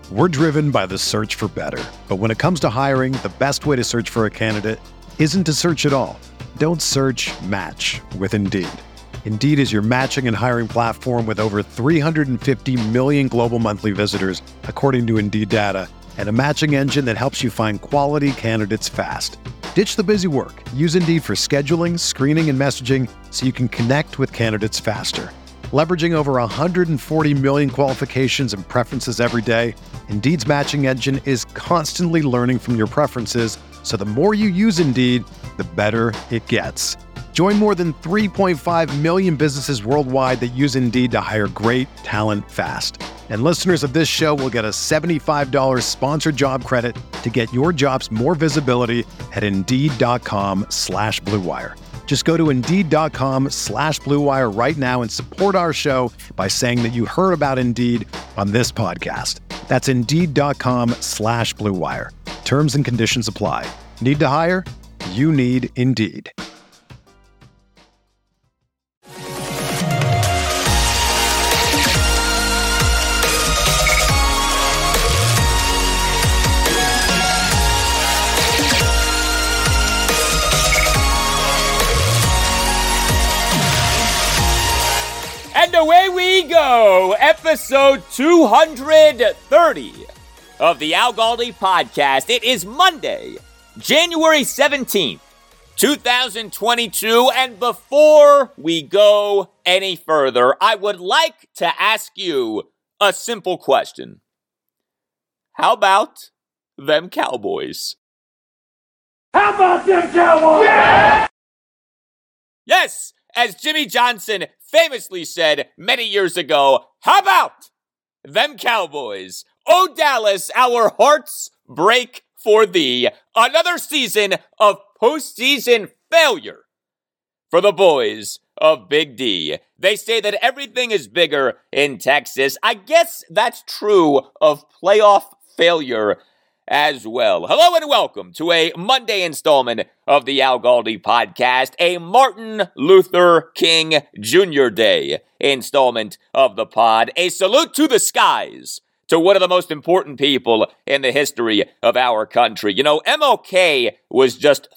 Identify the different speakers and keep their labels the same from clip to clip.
Speaker 1: We're driven by the search for better. But when it comes to hiring, the best way to search for a candidate isn't to search at all. Don't search, match with Indeed. Indeed is your matching and hiring platform with over 350 million global monthly visitors, according to Indeed data, and a matching engine that helps you find quality candidates fast. Ditch the busy work. Use Indeed for scheduling, screening, and messaging so you can connect with candidates faster. Leveraging over 140 million qualifications and preferences every day, Indeed's matching engine is constantly learning from your preferences, so the more you use Indeed, the better it gets. Join more than 3.5 million businesses worldwide that use Indeed to hire great talent fast. And listeners of this show will get a $75 sponsored job credit to get your jobs more visibility at Indeed.com/Blue Wire. Just go to Indeed.com/Blue Wire right now and support our show by saying that you heard about Indeed on this podcast. That's Indeed.com/Blue Wire. Terms and conditions apply. Need to hire? You need Indeed.
Speaker 2: And away we go, episode 230 of the Al Galdi podcast. It is Monday, January 17th, 2022, and before we go any further, I would like to ask you a simple question. How about them Cowboys?
Speaker 3: How about them Cowboys? Yeah!
Speaker 2: Yes, as Jimmy Johnson famously said many years ago, how about them Cowboys? Oh, Dallas, our hearts break for thee. Another season of postseason failure for the boys of Big D. They say that everything is bigger in Texas. I guess that's true of playoff failure as well. Hello and welcome to a Monday installment of the Al Galdi podcast, a Martin Luther King Jr. Day installment of the pod. A salute to the skies, to one of the most important people in the history of our country. You know, MLK was just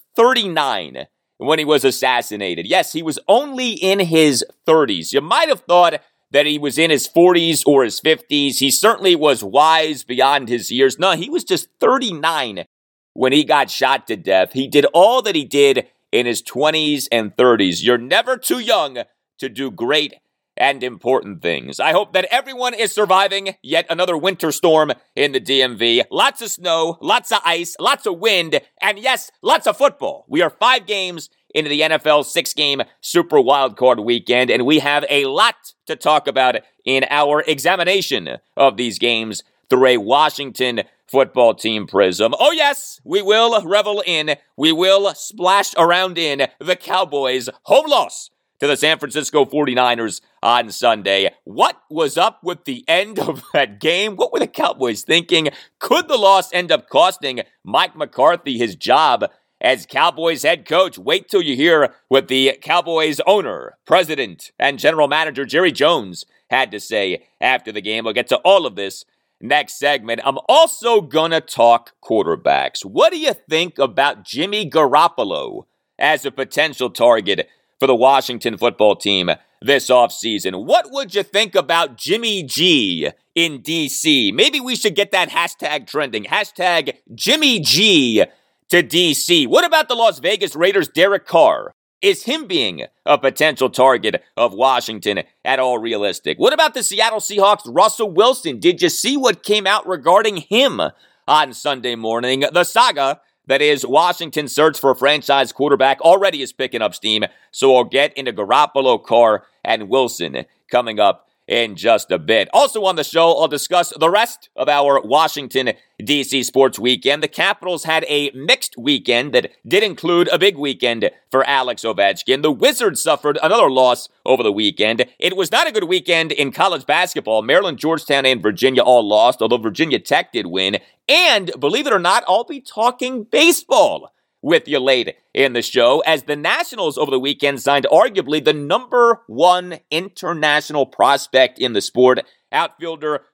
Speaker 2: 39 when he was assassinated. Yes, he was only in his 30s. You might have thought that he was in his 40s or his 50s. He certainly was wise beyond his years. No, he was just 39 when he got shot to death. He did all that he did in his 20s and 30s. You're never too young to do great and important things. I hope that everyone is surviving yet another winter storm in the DMV. Lots of snow, lots of ice, lots of wind, and yes, lots of football. We are 5 games into the NFL 6-game Super Wildcard weekend, and we have a lot to talk about in our examination of these games through a Washington football team prism. Oh yes, we will revel in, we will splash around in the Cowboys' home loss to the San Francisco 49ers on Sunday. What was up with the end of that game? What were the Cowboys thinking? Could the loss end up costing Mike McCarthy his job as Cowboys head coach? Wait till you hear what the Cowboys owner, president, and general manager Jerry Jones had to say after the game. We'll get to all of this next segment. I'm also gonna talk quarterbacks. What do you think about Jimmy Garoppolo as a potential target for the Washington football team this offseason? What would you think about Jimmy G in D.C.? Maybe we should get that hashtag trending. Hashtag Jimmy G to D.C. What about the Las Vegas Raiders' Derek Carr? Is him being a potential target of Washington at all realistic? What about the Seattle Seahawks' Russell Wilson? Did you see what came out regarding him on Sunday morning? The saga that is Washington's search for a franchise quarterback already is picking up steam, so we'll get into Garoppolo, Carr, and Wilson coming up in just a bit. Also on the show, I'll discuss the rest of our Washington, D.C. sports weekend. The Capitals had a mixed weekend that did include a big weekend for Alex Ovechkin. The Wizards suffered another loss over the weekend. It was not a good weekend in college basketball. Maryland, Georgetown, and Virginia all lost, although Virginia Tech did win. And believe it or not, I'll be talking baseball with you late in the show, as the Nationals over the weekend signed arguably the number one international prospect in the sport, outfielder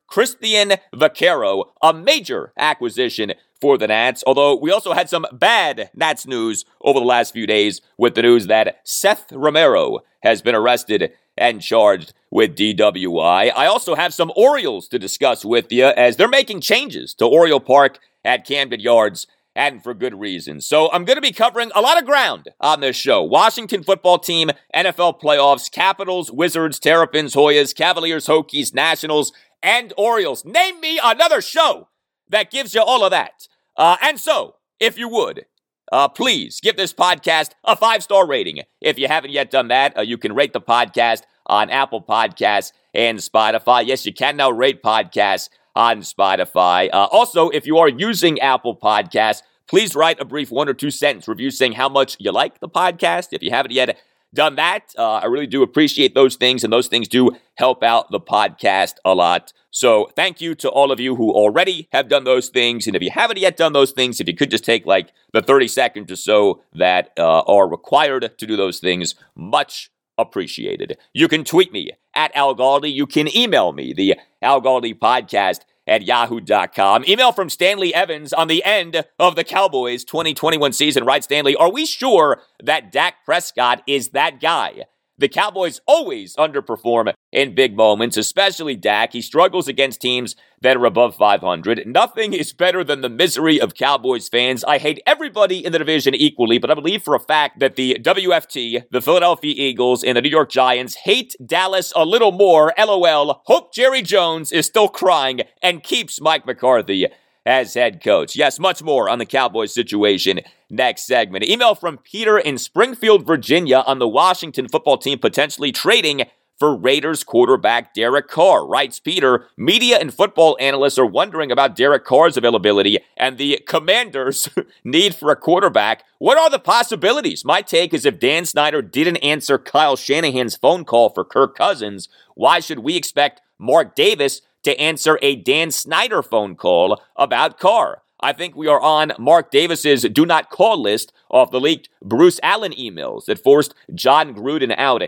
Speaker 2: Christian Vaquero, a major acquisition for the Nats, although we also had some bad Nats news over the last few days with the news that Seth Romero has been arrested and charged with DWI. I also have some Orioles to discuss with you as they're making changes to Oriole Park at Camden Yards, and for good reason. So I'm going to be covering a lot of ground on this show. Washington football team, NFL playoffs, Capitals, Wizards, Terrapins, Hoyas, Cavaliers, Hokies, Nationals, and Orioles. Name me another show that gives you all of that. And so, if you would, please give this podcast a 5-star rating. If you haven't yet done that, you can rate the podcast on Apple Podcasts and Spotify. Yes, you can now rate podcasts on Spotify. Also, if you are using Apple Podcasts, please write a brief 1 or 2 sentence review saying how much you like the podcast. If you haven't yet done that, I really do appreciate those things, and those things do help out the podcast a lot. So thank you to all of you who already have done those things, and if you haven't yet done those things, if you could just take like the 30 seconds or so that are required to do those things, much appreciated. You can tweet me at Al Galdi. You can email me, the Al Galdi podcast at yahoo.com. Email from Stanley Evans on the end of the Cowboys 2021 season. Right, Stanley, are we sure that Dak Prescott is that guy? The Cowboys always underperform in big moments, especially Dak. He struggles against teams that are above 500. Nothing is better than the misery of Cowboys fans. I hate everybody in the division equally, but I believe for a fact that the WFT, the Philadelphia Eagles, and the New York Giants hate Dallas a little more. LOL. Hope Jerry Jones is still crying and keeps Mike McCarthy as head coach. Yes, much more on the Cowboys situation next segment. Email from Peter in Springfield, Virginia on the Washington football team potentially trading for Raiders quarterback Derek Carr. Writes Peter, media and football analysts are wondering about Derek Carr's availability and the Commanders' need for a quarterback. What are the possibilities? My take is if Dan Snyder didn't answer Kyle Shanahan's phone call for Kirk Cousins, why should we expect Mark Davis to answer a Dan Snyder phone call about Carr? I think we are on Mark Davis's do not call list off the leaked Bruce Allen emails that forced John Gruden out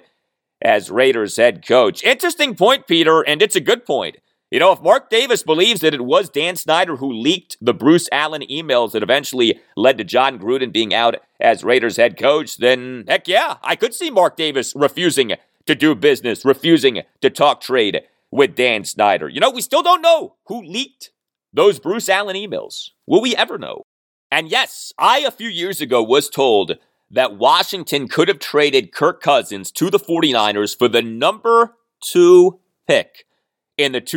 Speaker 2: as Raiders head coach. Interesting point, Peter, and it's a good point. You know, if Mark Davis believes that it was Dan Snyder who leaked the Bruce Allen emails that eventually led to John Gruden being out as Raiders head coach, then heck yeah, I could see Mark Davis refusing to do business, refusing to talk trade with Dan Snyder. You know, we still don't know who leaked those Bruce Allen emails. Will we ever know? And yes, I a few years ago was told that Washington could have traded Kirk Cousins to the 49ers for the number 2 pick in the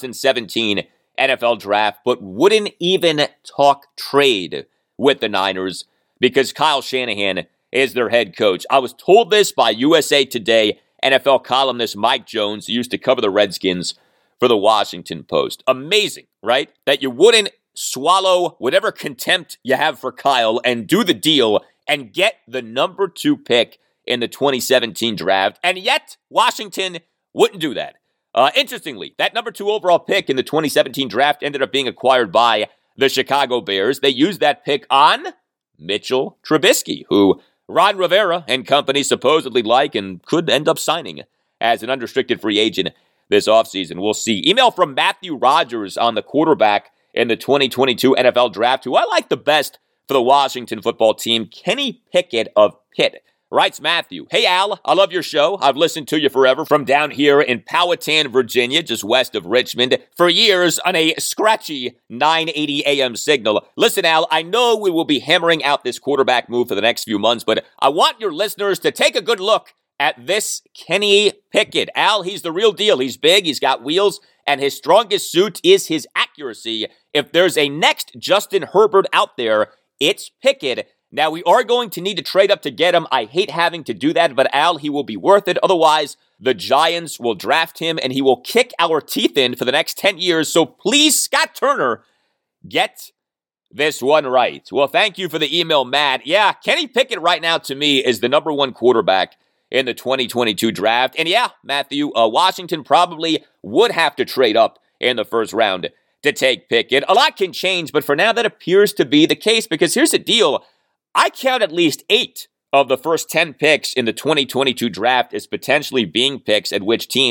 Speaker 2: 2017 NFL draft, but wouldn't even talk trade with the Niners because Kyle Shanahan is their head coach. I was told this by USA Today NFL columnist Mike Jones, who used to cover the Redskins for the Washington Post. Amazing, right? That you wouldn't swallow whatever contempt you have for Kyle and do the deal and get the number 2 pick in the 2017 draft. And yet, Washington wouldn't do that. Interestingly, that number 2 overall pick in the 2017 draft ended up being acquired by the Chicago Bears. They used that pick on Mitchell Trubisky, who Ron Rivera and company supposedly like and could end up signing as an unrestricted free agent this offseason. We'll see. Email from Matthew Rogers on the quarterback in the 2022 NFL draft, who I like the best for the Washington football team, Kenny Pickett of Pitt. Writes Matthew, hey Al, I love your show. I've listened to you forever from down here in Powhatan, Virginia, just west of Richmond, for years on a scratchy 980 AM signal. Listen, Al, I know we will be hammering out this quarterback move for the next few months, but I want your listeners to take a good look at this Kenny Pickett. Al, he's the real deal. He's big, he's got wheels, and his strongest suit is his accuracy. If there's a next Justin Herbert out there, it's Pickett. Now, we are going to need to trade up to get him. I hate having to do that, but Al, he will be worth it. Otherwise, the Giants will draft him, and he will kick our teeth in for the next 10 years. So please, Scott Turner, get this one right. Well, thank you for the email, Matt. Yeah, Kenny Pickett right now, to me, is the number 1 quarterback in the 2022 draft. And yeah, Matthew, Washington probably would have to trade up in the first round to take Pickett. A lot can change, but for now, that appears to be the case, because here's the deal. I count at least 8 of the first 10 picks in the 2022 draft as potentially being picks at which teams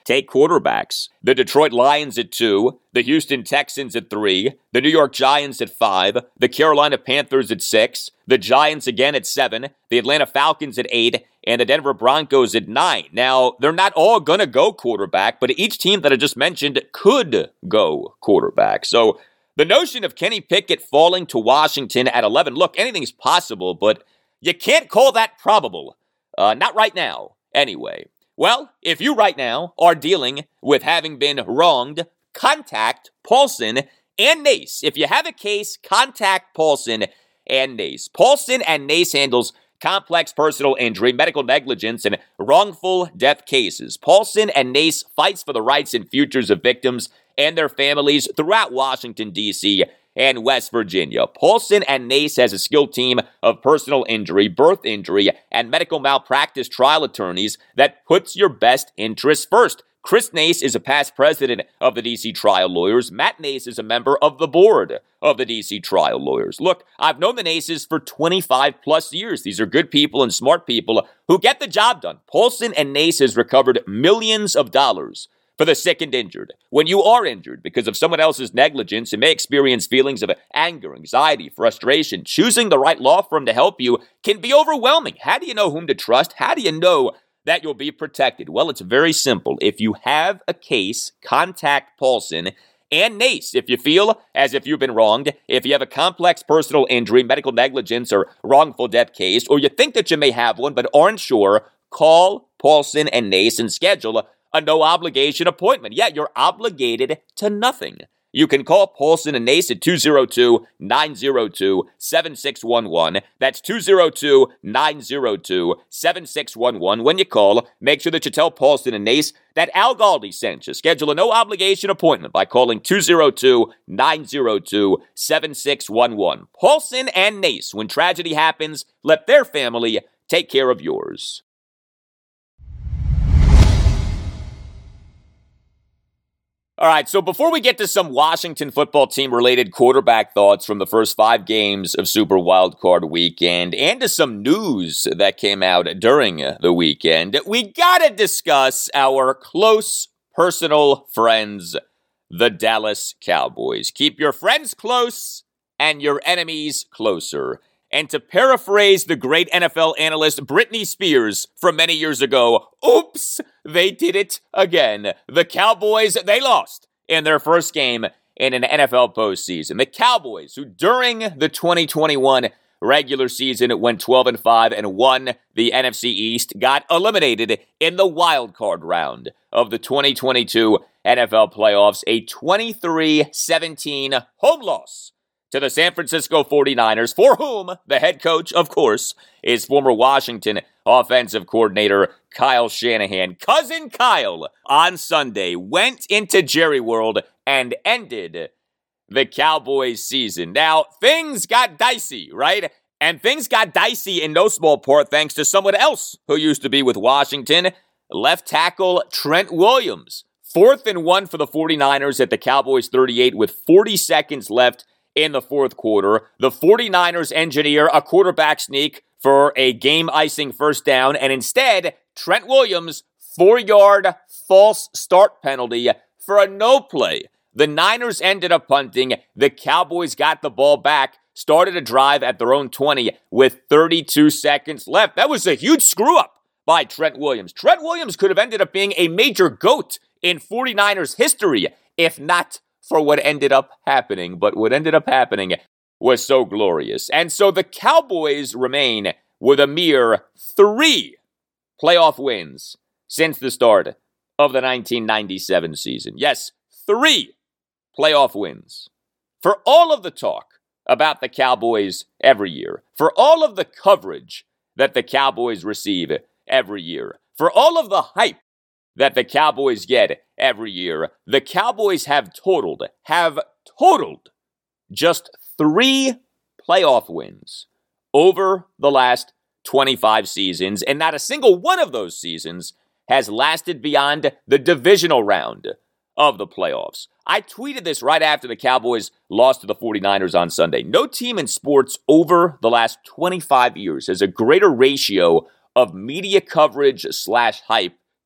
Speaker 2: Take quarterbacks. The Detroit Lions at 2, the Houston Texans at 3, the New York Giants at 5, the Carolina Panthers at 6, the Giants again at 7, the Atlanta Falcons at 8, and the Denver Broncos at 9. Now, they're not all going to go quarterback, but each team that I just mentioned could go quarterback. So the notion of Kenny Pickett falling to Washington at 11, look, anything's possible, but you can't call that probable. Not right now, anyway. Well, if you right now are dealing with having been wronged, contact Paulson and Nace. If you have a case, contact Paulson and Nace. Paulson and Nace handles complex personal injury, medical negligence, and wrongful death cases. Paulson and Nace fights for the rights and futures of victims and their families throughout Washington, D.C., and West Virginia. Paulson and Nace has a skilled team of personal injury, birth injury, and medical malpractice trial attorneys that puts your best interests first. Chris Nace is a past president of the D.C. Trial Lawyers. Matt Nace is a member of the board of the D.C. Trial Lawyers. Look, I've known the Naces for 25 plus years. These are good people and smart people who get the job done. Paulson and Nace has recovered millions of dollars for the sick and injured. When you are injured because of someone else's negligence, you may experience feelings of anger, anxiety, frustration. Choosing the right law firm to help you can be overwhelming. How do you know whom to trust? How do you know that you'll be protected? Well, it's very simple. If you have a case, contact Paulson and Nace. If you feel as if you've been wronged, if you have a complex personal injury, medical negligence, or wrongful death case, or you think that you may have one but aren't sure, call Paulson and Nace and schedule a no-obligation appointment. Yeah, you're obligated to nothing. You can call Paulson and Nace at 202-902-7611. That's 202-902-7611. When you call, make sure that you tell Paulson and Nace that Al Galdi sent you. Schedule a no-obligation appointment by calling 202-902-7611. Paulson and Nace, when tragedy happens, let their family take care of yours. All right, so before we get to some Washington football team-related quarterback thoughts from the first 5 games of Super Wildcard Weekend and to some news that came out during the weekend, we gotta discuss our close personal friends, the Dallas Cowboys. Keep your friends close and your enemies closer. And to paraphrase the great NFL analyst Britney Spears from many years ago, oops, they did it again. The Cowboys, they lost in their first game in an NFL postseason. The Cowboys, who during the 2021 regular season went 12-5 and won the NFC East, got eliminated in the wild card round of the 2022 NFL playoffs, a 23-17 home loss to the San Francisco 49ers, for whom the head coach, of course, is former Washington offensive coordinator Kyle Shanahan. Cousin Kyle, on Sunday, went into Jerry World and ended the Cowboys season. Now, things got dicey, right? And things got dicey in no small part thanks to someone else who used to be with Washington, left tackle Trent Williams. 4th and 1 for the 49ers at the Cowboys 38 with 40 seconds left in the fourth quarter. The 49ers engineer a quarterback sneak for a game-icing first down, and instead, Trent Williams, 4-yard false start penalty for a no play. The Niners ended up punting. The Cowboys got the ball back, started a drive at their own 20 with 32 seconds left. That was a huge screw-up by Trent Williams. Trent Williams could have ended up being a major GOAT in 49ers history, if not for what ended up happening. But what ended up happening was so glorious. And so the Cowboys remain with a mere 3 playoff wins since the start of the 1997 season. Yes, 3 playoff wins. For all of the talk about the Cowboys every year, for all of the coverage that the Cowboys receive every year, for all of the hype that the Cowboys get every year, the Cowboys have totaled just 3 playoff wins over the last 25 seasons, and not a single one of those seasons has lasted beyond the divisional round of the playoffs. I tweeted this right after the Cowboys lost to the 49ers on Sunday. No team in sports over the last 25 years has a greater ratio of media coverage / hype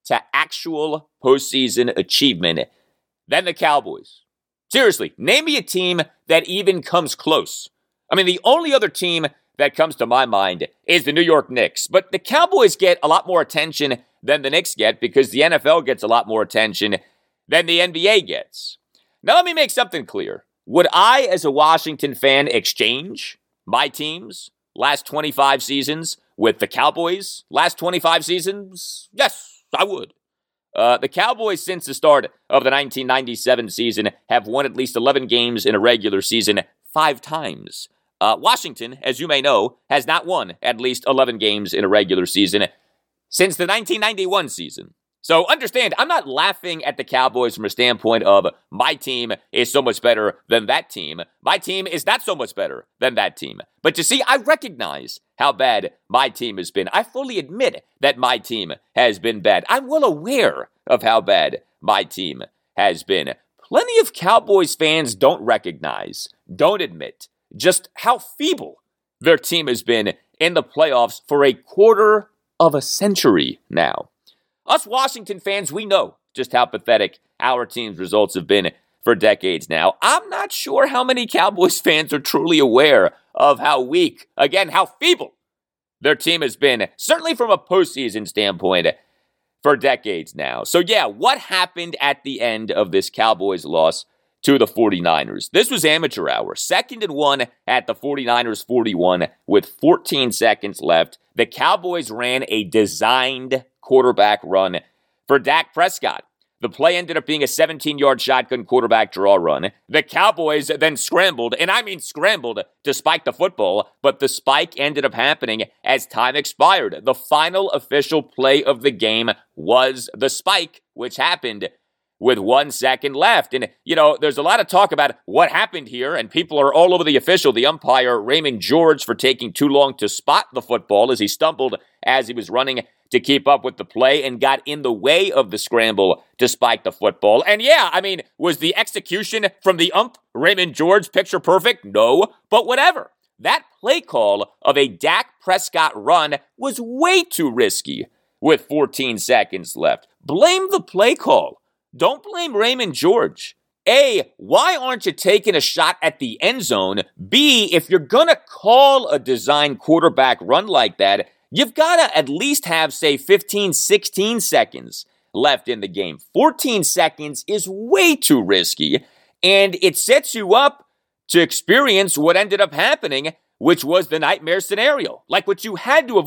Speaker 2: to actual postseason achievement than the Cowboys. Seriously, name me a team that even comes close. I mean, the only other team that comes to my mind is the New York Knicks. But the Cowboys get a lot more attention than the Knicks get because the NFL gets a lot more attention than the NBA gets. Now, let me make something clear. Would I, as a Washington fan, exchange my teams last 25 seasons with the Cowboys last 25 seasons? Yes, I would. The Cowboys, since the start of the 1997 season, have won at least 11 games in a regular season 5 times. Washington, as you may know, has not won at least 11 games in a regular season since the 1991 season. So understand, I'm not laughing at the Cowboys from a standpoint of my team is so much better than that team. My team is not so much better than that team. But you see, I recognize how bad my team has been. I fully admit that my team has been bad. I'm well aware of how bad my team has been. Plenty of Cowboys fans don't recognize, don't admit, just how feeble their team has been in the playoffs for a quarter of a century now. Us Washington fans, we know just how pathetic our team's results have been for decades now. I'm not sure how many Cowboys fans are truly aware of how weak, again, how feeble their team has been, certainly from a postseason standpoint, for decades now. So yeah, what happened at the end of this Cowboys loss to the 49ers? This was amateur hour. 2nd and 1 at the 49ers 41 with 14 seconds left. The Cowboys ran a designed quarterback run for Dak Prescott. The play ended up being a 17-yard shotgun quarterback draw run. The Cowboys then scrambled, and I mean scrambled, to spike the football, but the spike ended up happening as time expired. The final official play of the game was the spike, which happened with 1 second left. And, you know, there's a lot of talk about what happened here, and people are all over the official, the umpire, Raymond George, for taking too long to spot the football as he stumbled as he was running to keep up with the play and got in the way of the scramble to spike the football. And yeah, I mean, was the execution from the ump, Raymond George, picture perfect? No, but whatever. That play call of a Dak Prescott run was way too risky with 14 seconds left. Blame the play call. Don't blame Raymond George. A, why aren't you taking a shot at the end zone? B, if you're going to call a design quarterback run like that, you've got to at least have, say, 15, 16 seconds left in the game. 14 seconds is way too risky, and it sets you up to experience what ended up happening, which was the nightmare scenario. Like what you had to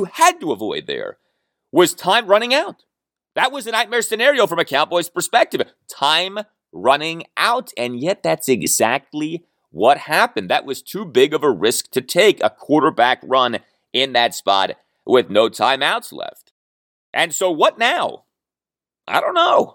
Speaker 2: avoid there was time running out. That was a nightmare scenario from a Cowboys perspective. Time running out, and yet that's exactly what happened. That was too big of a risk to take, a quarterback run in that spot with no timeouts left. And so what now? I don't know.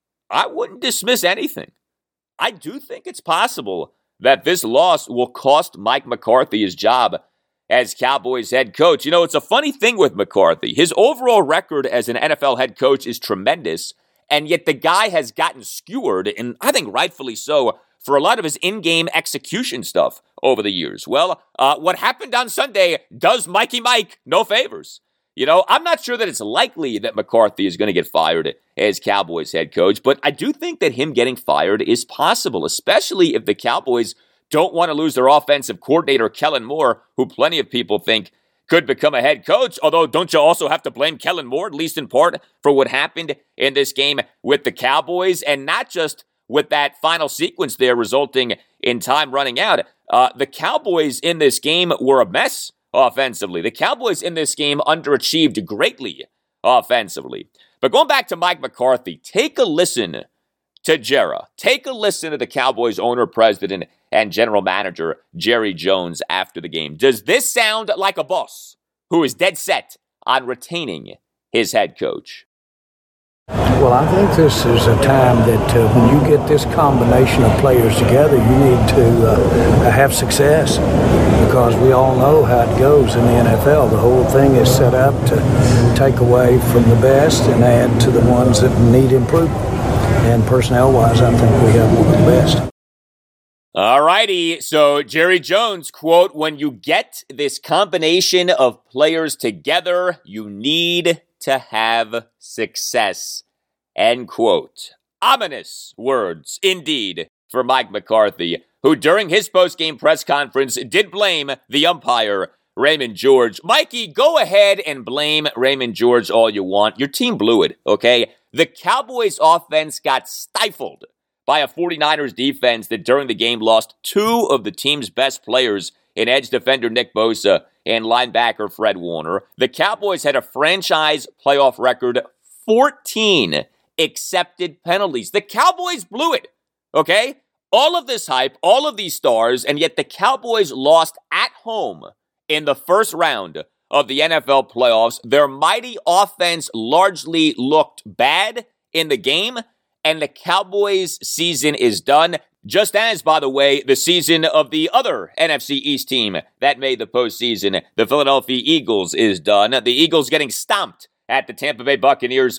Speaker 2: I wouldn't dismiss anything. I do think it's possible that this loss will cost Mike McCarthy his job as Cowboys head coach. You know, it's a funny thing with McCarthy. His overall record as an NFL head coach is tremendous, and yet the guy has gotten skewered, and I think rightfully so, for a lot of his in-game execution stuff over the years. Well, what happened on Sunday does Mikey Mike no favors. You know, I'm not sure that it's likely that McCarthy is going to get fired as Cowboys head coach, but I do think that him getting fired is possible, especially if the Cowboys don't want to lose their offensive coordinator, Kellen Moore, who plenty of people think could become a head coach. Although, don't you also have to blame Kellen Moore, at least in part, for what happened in this game with the Cowboys, and not just with that final sequence there resulting in time running out. The Cowboys in this game were a mess offensively. The Cowboys in this game underachieved greatly offensively. But going back to Mike McCarthy, take a listen to Jera. Take a listen to the Cowboys owner, president, and general manager, Jerry Jones, after the game. Does this sound like a boss who is dead set on retaining his head coach?
Speaker 4: Well, I think this is a time that when you get this combination of players together, you need to have success, because we all know how it goes in the NFL. The whole thing is set up to take away from the best and add to the ones that need improvement. And personnel-wise, I think we have one of the best.
Speaker 2: All righty, so Jerry Jones, quote, "When you get this combination of players together, you need to have success, end quote. Ominous words, indeed, for Mike McCarthy, who during his post-game press conference did blame the umpire, Raymond George. Mikey, go ahead and blame Raymond George all you want. Your team blew it, okay? The Cowboys' offense got stifled by a 49ers defense that during the game lost two of the team's best players in edge defender Nick Bosa and linebacker Fred Warner. The Cowboys had a franchise playoff record, 14 accepted penalties. The Cowboys blew it, okay? All of this hype, all of these stars, and yet the Cowboys lost at home in the first round of the NFL playoffs. Their mighty offense largely looked bad in the game, and the Cowboys' season is done. Just as, by the way, the season of the other NFC East team that made the postseason, the Philadelphia Eagles, is done. The Eagles getting stomped at the Tampa Bay Buccaneers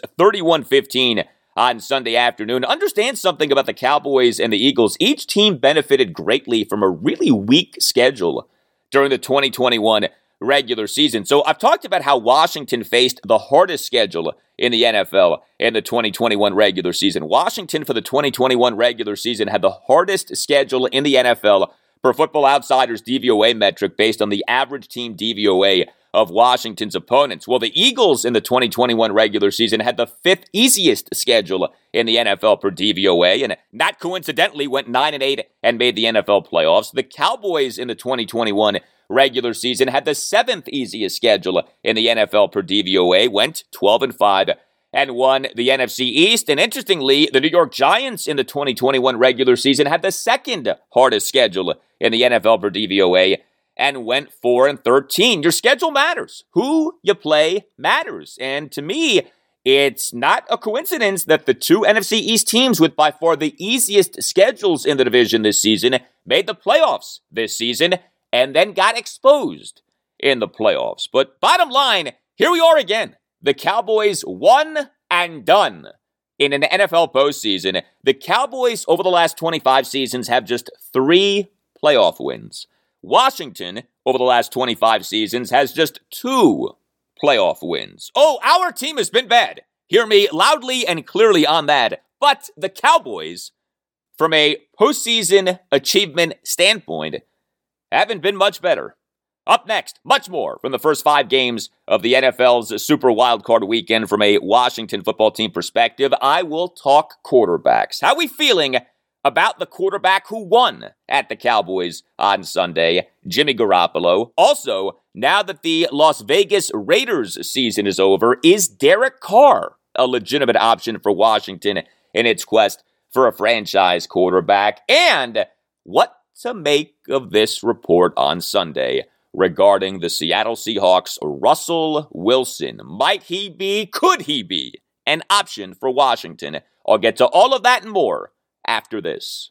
Speaker 2: 31-15 on Sunday afternoon. Understand something about the Cowboys and the Eagles. Each team benefited greatly from a really weak schedule during the 2021 regular season. So I've talked about how Washington faced the hardest schedule in the NFL in the 2021 regular season. Washington for the 2021 regular season had the hardest schedule in the NFL per Football Outsiders DVOA metric based on the average team DVOA of Washington's opponents. Well, the Eagles in the 2021 regular season had the fifth easiest schedule in the NFL per DVOA, and not coincidentally went 9-8 and made the NFL playoffs. The Cowboys in the 2021 regular season had the seventh easiest schedule in the NFL per DVOA, went 12-5 and won the NFC East. And interestingly, the New York Giants in the 2021 regular season had the second hardest schedule in the NFL per DVOA and went 4-13. Your schedule matters. Who you play matters. And to me, it's not a coincidence that the two NFC East teams with by far the easiest schedules in the division this season made the playoffs this season and then got exposed in the playoffs. But bottom line, here we are again. The Cowboys one and done in an NFL postseason. The Cowboys over the last 25 seasons have just 3 playoff wins. Washington, over the last 25 seasons, has just 2 playoff wins. Oh, our team has been bad. Hear me loudly and clearly on that. But the Cowboys, from a postseason achievement standpoint, haven't been much better. Up next, much more from the first 5 games of the NFL's Super Wildcard Weekend from a Washington football team perspective. I will talk quarterbacks. How are we feeling about the quarterback who won at the Cowboys on Sunday, Jimmy Garoppolo? Also, now that the Las Vegas Raiders season is over, is Derek Carr a legitimate option for Washington in its quest for a franchise quarterback? And what to make of this report on Sunday regarding the Seattle Seahawks' Russell Wilson. Might he be, could he be, an option for Washington? I'll get to all of that and more after this.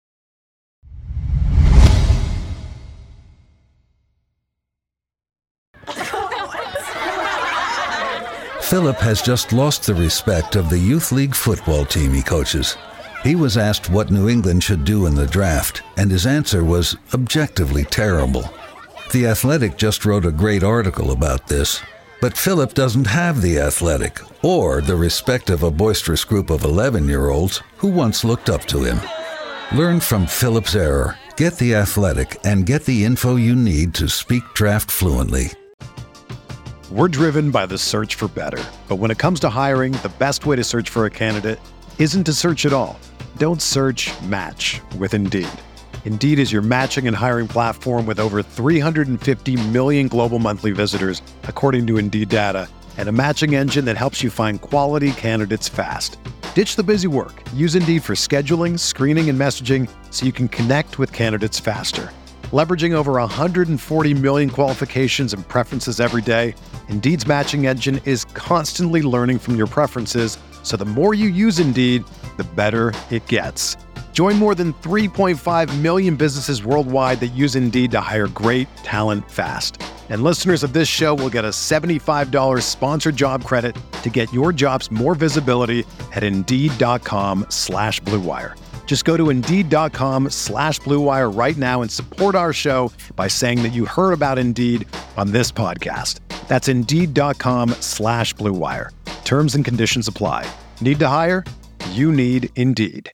Speaker 5: Philip has just lost the respect of the youth league football team he coaches. He was asked what New England should do in the draft, and his answer was objectively terrible. The Athletic just wrote a great article about this, but Philip doesn't have The Athletic or the respect of a boisterous group of 11-year-olds who once looked up to him. Learn from Philip's error, get The Athletic, and get the info you need to speak draft fluently.
Speaker 1: We're driven by the search for better. But when it comes to hiring, the best way to search for a candidate isn't to search at all. Don't search, match with Indeed. Indeed is your matching and hiring platform with over 350 million global monthly visitors, according to Indeed data, and a matching engine that helps you find quality candidates fast. Ditch the busy work. Use Indeed for scheduling, screening, and messaging so you can connect with candidates faster. Leveraging over 140 million qualifications and preferences every day, Indeed's matching engine is constantly learning from your preferences, so the more you use Indeed, the better it gets. Join more than 3.5 million businesses worldwide that use Indeed to hire great talent fast. And listeners of this show will get a $75 sponsored job credit to get your jobs more visibility at Indeed.com/Blue Wire. Just go to Indeed.com/Blue Wire right now and support our show by saying that you heard about Indeed on this podcast. That's Indeed.com/Blue Wire. Terms and conditions apply. Need to hire? You need Indeed.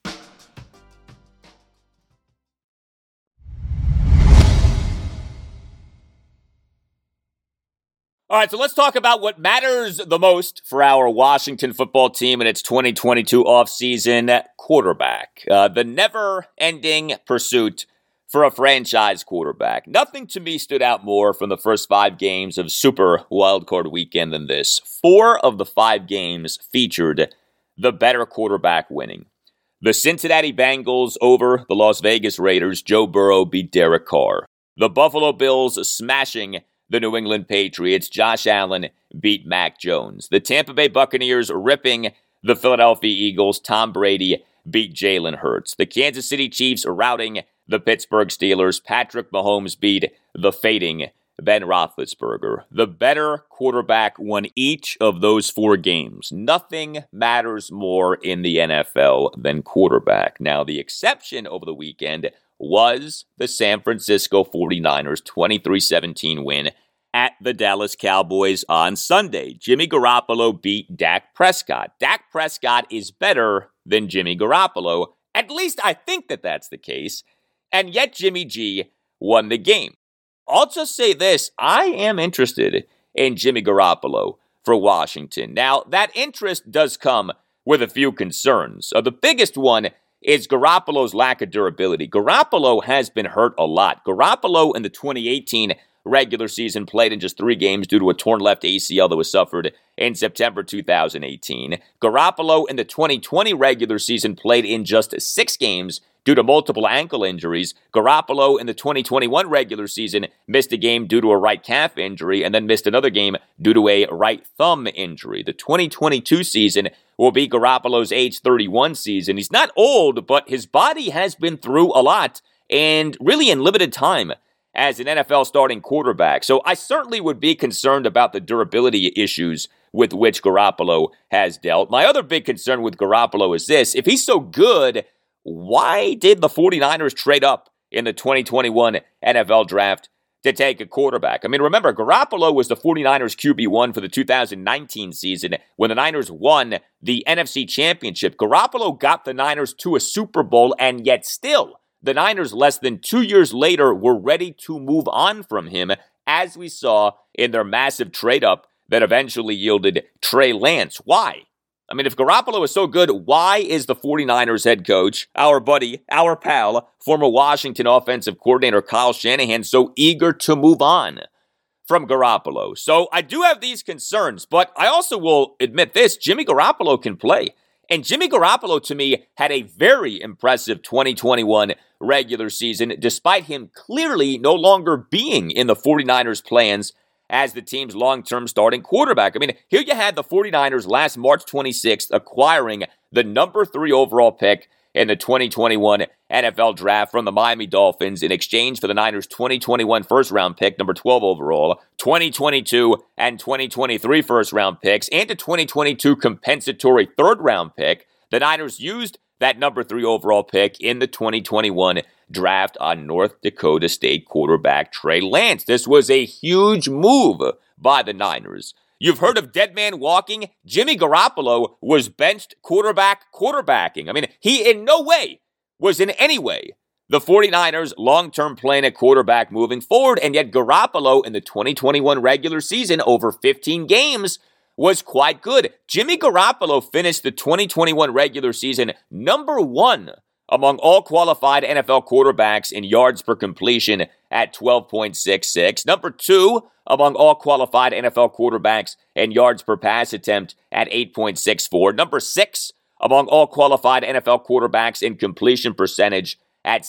Speaker 2: All right, so let's talk about what matters the most for our Washington football team in its 2022 offseason: quarterback. The never-ending pursuit for a franchise quarterback. Nothing to me stood out more from the first 5 games of Super Wildcard Weekend than this. 4 of the 5 games featured the better quarterback winning. The Cincinnati Bengals over the Las Vegas Raiders. Joe Burrow beat Derek Carr. The Buffalo Bills smashing the New England Patriots. Josh Allen beat Mac Jones. The Tampa Bay Buccaneers ripping the Philadelphia Eagles. Tom Brady beat Jalen Hurts. The Kansas City Chiefs routing the Pittsburgh Steelers. Patrick Mahomes beat the fading Ben Roethlisberger. The better quarterback won each of those 4 games. Nothing matters more in the NFL than quarterback. Now, the exception over the weekend was the San Francisco 49ers 23-17 win at the Dallas Cowboys on Sunday. Jimmy Garoppolo beat Dak Prescott. Dak Prescott is better than Jimmy Garoppolo. At least I think that that's the case. And yet Jimmy G won the game. I'll just say this. I am interested in Jimmy Garoppolo for Washington. Now, that interest does come with a few concerns. The biggest one is Garoppolo's lack of durability. Garoppolo has been hurt a lot. Garoppolo in the 2018 regular season played in just 3 games due to a torn left ACL that was suffered in September 2018. Garoppolo in the 2020 regular season played in just 6 games due to multiple ankle injuries. Garoppolo in the 2021 regular season missed a game due to a right calf injury and then missed another game due to a right thumb injury. The 2022 season will be Garoppolo's age 31 season. He's not old, but his body has been through a lot and really in limited time as an NFL starting quarterback. So I certainly would be concerned about the durability issues with which Garoppolo has dealt. My other big concern with Garoppolo is this: if he's so good, why did the 49ers trade up in the 2021 NFL draft to take a quarterback? I mean, remember, Garoppolo was the 49ers QB1 for the 2019 season when the Niners won the NFC Championship. Garoppolo got the Niners to a Super Bowl, and yet still, the Niners, less than 2 years later, were ready to move on from him, as we saw in their massive trade-up that eventually yielded Trey Lance. Why? I mean, if Garoppolo is so good, why is the 49ers head coach, our buddy, our pal, former Washington offensive coordinator Kyle Shanahan, so eager to move on from Garoppolo? So I do have these concerns, but I also will admit this: Jimmy Garoppolo can play. And Jimmy Garoppolo, to me, had a very impressive 2021 regular season, despite him clearly no longer being in the 49ers' plans as the team's long-term starting quarterback. I mean, here you had the 49ers last March 26th acquiring the number 3 overall pick in the 2021 NFL Draft from the Miami Dolphins in exchange for the Niners' 2021 first-round pick, number 12 overall, 2022 and 2023 first-round picks, and a 2022 compensatory third-round pick. The Niners used that number 3 overall pick in the 2021 draft on North Dakota State quarterback Trey Lance. This was a huge move by the Niners. You've heard of dead man walking? Jimmy Garoppolo was benched quarterbacking. I mean, he in no way was in any way the 49ers' long-term plan at quarterback moving forward, and yet Garoppolo in the 2021 regular season over 15 games was quite good. Jimmy Garoppolo finished the 2021 regular season number 1 among all qualified NFL quarterbacks in yards per completion at 12.66. Number 2 among all qualified NFL quarterbacks in yards per pass attempt at 8.64. Number 6 among all qualified NFL quarterbacks in completion percentage at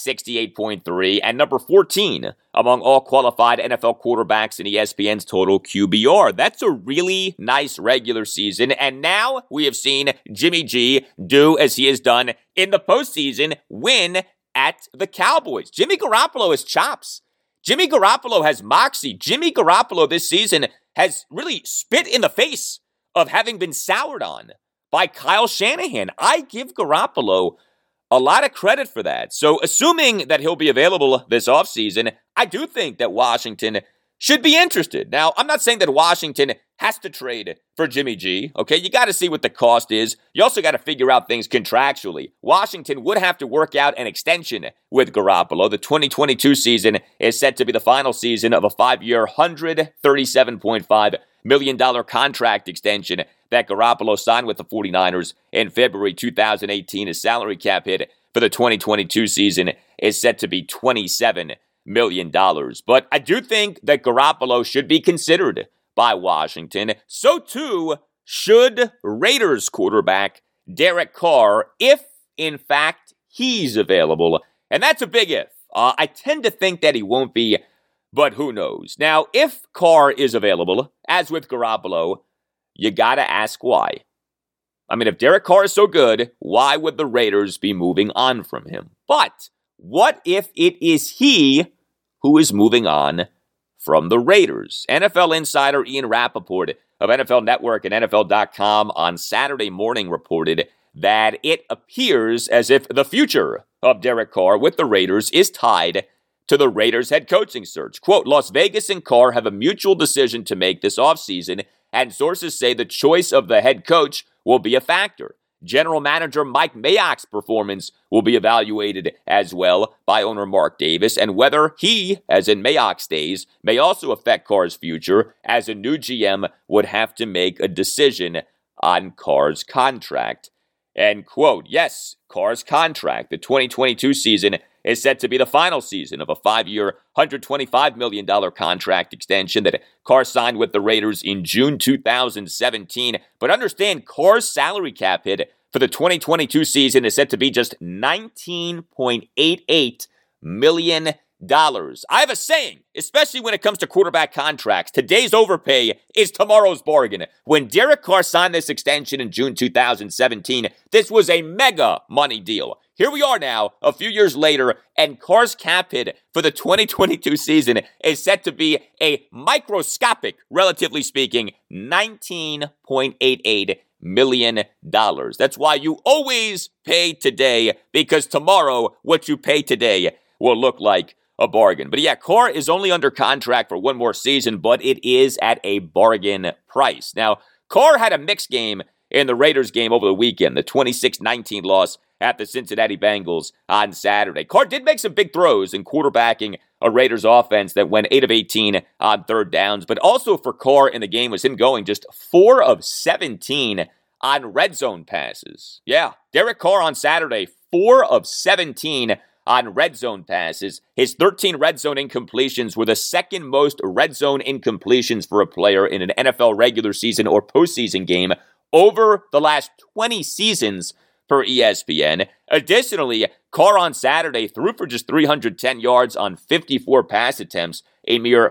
Speaker 2: 68.3. And number 14 among all qualified NFL quarterbacks in ESPN's total QBR. That's a really nice regular season. And now we have seen Jimmy G do as he has done in the postseason, win at the Cowboys. Jimmy Garoppolo has chops. Jimmy Garoppolo has moxie. Jimmy Garoppolo this season has really spit in the face of having been soured on by Kyle Shanahan. I give Garoppolo a lot of credit for that. So assuming that he'll be available this offseason, I do think that Washington should be interested. Now, I'm not saying that Washington has to trade for Jimmy G, okay? You got to see what the cost is. You also got to figure out things contractually. Washington would have to work out an extension with Garoppolo. The 2022 season is set to be the final season of a 5-year, $137.5 million contract extension that Garoppolo signed with the 49ers in February 2018. His salary cap hit for the 2022 season is set to be $27 million. But I do think that Garoppolo should be considered by Washington. So too should Raiders quarterback Derek Carr, if in fact he's available. And that's a big if. I tend to think that he won't be, but who knows? Now, if Carr is available, as with Garoppolo, you gotta ask why. I mean, if Derek Carr is so good, why would the Raiders be moving on from him? But what if it is he who is moving on from the Raiders? NFL insider Ian Rappaport of NFL Network and NFL.com on Saturday morning reported that it appears as if the future of Derek Carr with the Raiders is tied to the Raiders head coaching search. Quote, Las Vegas and Carr have a mutual decision to make this offseason, and sources say the choice of the head coach will be a factor. General manager Mike Mayock's performance will be evaluated as well by owner Mark Davis, and whether he, as in Mayock, stays may also affect Carr's future, as a new GM would have to make a decision on Carr's contract. End quote. Yes, Carr's contract, the 2022 season, is set to be the final season of a 5-year, $125 million contract extension that Carr signed with the Raiders in June 2017. But understand, Carr's salary cap hit for the 2022 season is set to be just $19.88 million. I have a saying, especially when it comes to quarterback contracts, today's overpay is tomorrow's bargain. When Derek Carr signed this extension in June 2017, this was a mega money deal. Here we are now, a few years later, and Carr's cap hit for the 2022 season is set to be a microscopic, relatively speaking, $19.88 million. That's why you always pay today, because tomorrow, what you pay today will look like a bargain. But yeah, Carr is only under contract for one more season, but it is at a bargain price. Now, Carr had a mixed game in the Raiders game over the weekend, the 26-19 loss at the Cincinnati Bengals on Saturday. Carr did make some big throws in quarterbacking a Raiders offense that went 8 of 18 on third downs, but also for Carr in the game was him going just 4 of 17 on red zone passes. Yeah, Derek Carr on Saturday, 4 of 17 on red zone passes. His 13 red zone incompletions were the second most red zone incompletions for a player in an NFL regular season or postseason game over the last 20 seasons per ESPN. Additionally, Carr on Saturday threw for just 310 yards on 54 pass attempts, a mere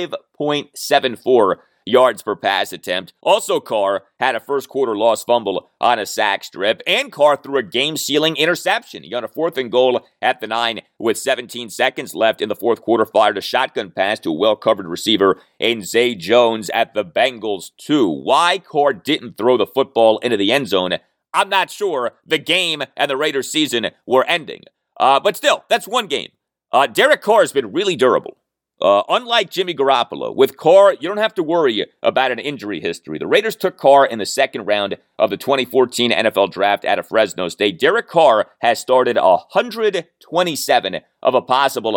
Speaker 2: 5.74 yards per pass attempt. Also, Carr had a first quarter lost fumble on a sack strip, and Carr threw a game-sealing interception. He got a 4th and goal at the 9 with 17 seconds left in the fourth quarter, fired a shotgun pass to a well-covered receiver in Zay Jones at the Bengals 2. Why Carr didn't throw the football into the end zone, I'm not sure. The game and the Raiders season were ending. But still, that's one game. Derek Carr has been really durable. Unlike Jimmy Garoppolo, with Carr, you don't have to worry about an injury history. The Raiders took Carr in the second round of the 2014 NFL Draft out of Fresno State. Derek Carr has started 127 of a possible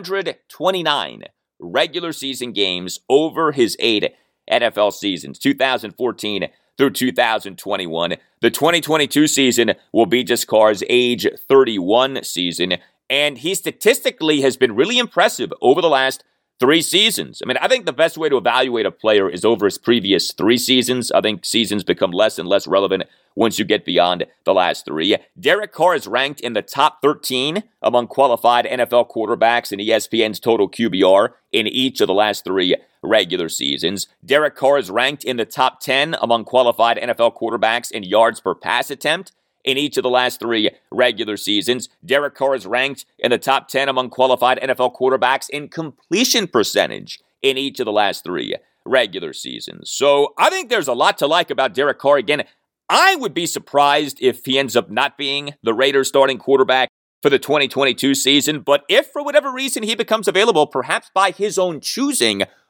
Speaker 2: 129 regular season games over his 8 NFL seasons, 2014 through 2021. The 2022 season will be just Carr's age 31 season, and he statistically has been really impressive over the last 3 seasons. I mean, I think the best way to evaluate a player is over his previous 3 seasons. I think seasons become less and less relevant once you get beyond the last 3. Derek Carr is ranked in the top 13 among qualified NFL quarterbacks in ESPN's total QBR in each of the last 3 regular seasons. Derek Carr is ranked in the top 10 among qualified NFL quarterbacks in yards per pass attempt in each of the last 3 regular seasons. Derek Carr is ranked in the top 10 among qualified NFL quarterbacks in completion percentage in each of the last 3 regular seasons. So I think there's a lot to like about Derek Carr. Again, I would be surprised if he ends up not being the Raiders starting quarterback for the 2022 season. But if for whatever reason he becomes available, perhaps by his own choosing,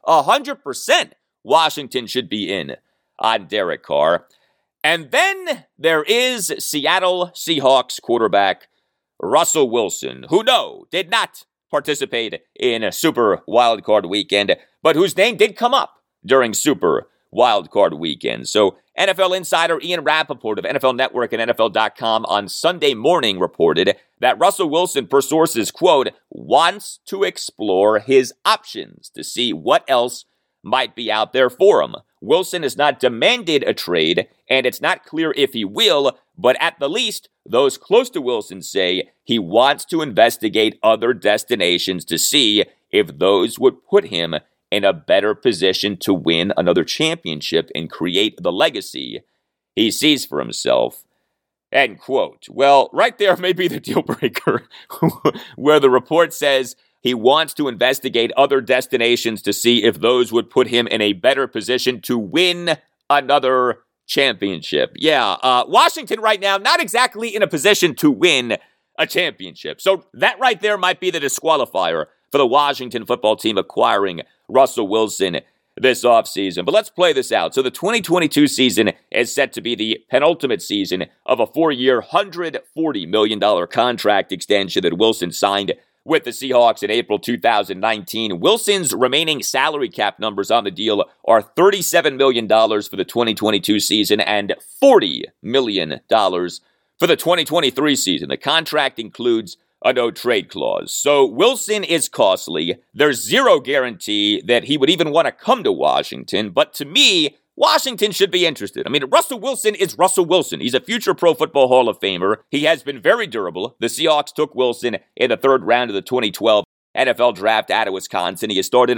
Speaker 2: 100% Washington should be in on Derek Carr. And then there is Seattle Seahawks quarterback Russell Wilson, who did not participate in Super Wildcard Weekend, but whose name did come up during Super Wildcard Weekend. So NFL insider Ian Rappaport of NFL Network and NFL.com on Sunday morning reported that Russell Wilson, per sources, quote, wants to explore his options to see what else might be out there for him. Wilson has not demanded a trade, and it's not clear if he will, but at the least, those close to Wilson say he wants to investigate other destinations to see if those would put him in a better position to win another championship and create the legacy he sees for himself. End quote. Well, right there may be the deal breaker, where the report says he wants to investigate other destinations to see if those would put him in a better position to win another championship. Yeah, Washington right now, not exactly in a position to win a championship. So that right there might be the disqualifier for the Washington football team acquiring Russell Wilson this offseason. But let's play this out. So the 2022 season is set to be the penultimate season of a 4-year, $140 million contract extension that Wilson signed with the Seahawks in April 2019. Wilson's remaining salary cap numbers on the deal are $37 million for the 2022 season and $40 million for the 2023 season. The contract includes a no-trade clause. So Wilson is costly. There's zero guarantee that he would even want to come to Washington. But to me, Washington should be interested. I mean, Russell Wilson is Russell Wilson. He's a future Pro Football Hall of Famer. He has been very durable. The Seahawks took Wilson in the third round of the 2012 NFL Draft out of Wisconsin. He has started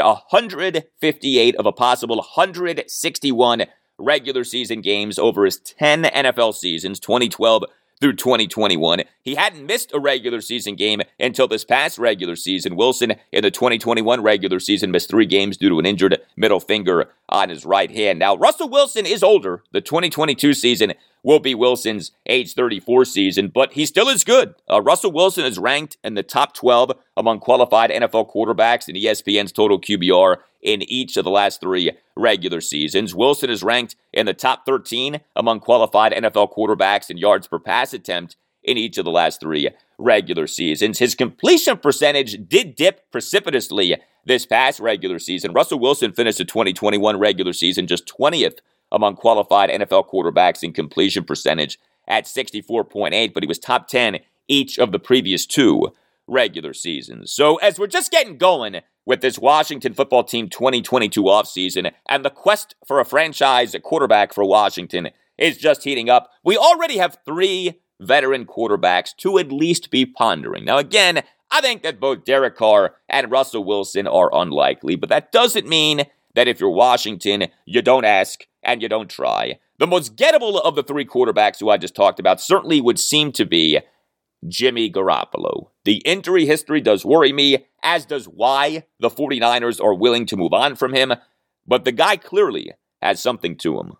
Speaker 2: 158 of a possible 161 regular season games over his 10 NFL seasons, 2012 through 2021. He hadn't missed a regular season game until this past regular season. Wilson, in the 2021 regular season, missed 3 games due to an injured middle finger on his right hand. Now, Russell Wilson is older. The 2022 season will be Wilson's age 34 season, but he still is good. Russell Wilson is ranked in the top 12 among qualified NFL quarterbacks in ESPN's total QBR in each of the last 3 regular seasons. Wilson is ranked in the top 13 among qualified NFL quarterbacks in yards per pass attempt in each of the last 3 regular seasons. His completion percentage did dip precipitously this past regular season. Russell Wilson finished the 2021 regular season just 20th among qualified NFL quarterbacks in completion percentage at 64.8, but he was top 10 each of the previous 2 regular seasons. So as we're just getting going with this Washington football team 2022 offseason, and the quest for a franchise quarterback for Washington is just heating up, we already have 3 veteran quarterbacks to at least be pondering. Now again, I think that both Derek Carr and Russell Wilson are unlikely, but that doesn't mean that if you're Washington, you don't ask and you don't try. The most gettable of the 3 quarterbacks who I just talked about certainly would seem to be Jimmy Garoppolo. The injury history does worry me, as does why the 49ers are willing to move on from him, but the guy clearly has something to him.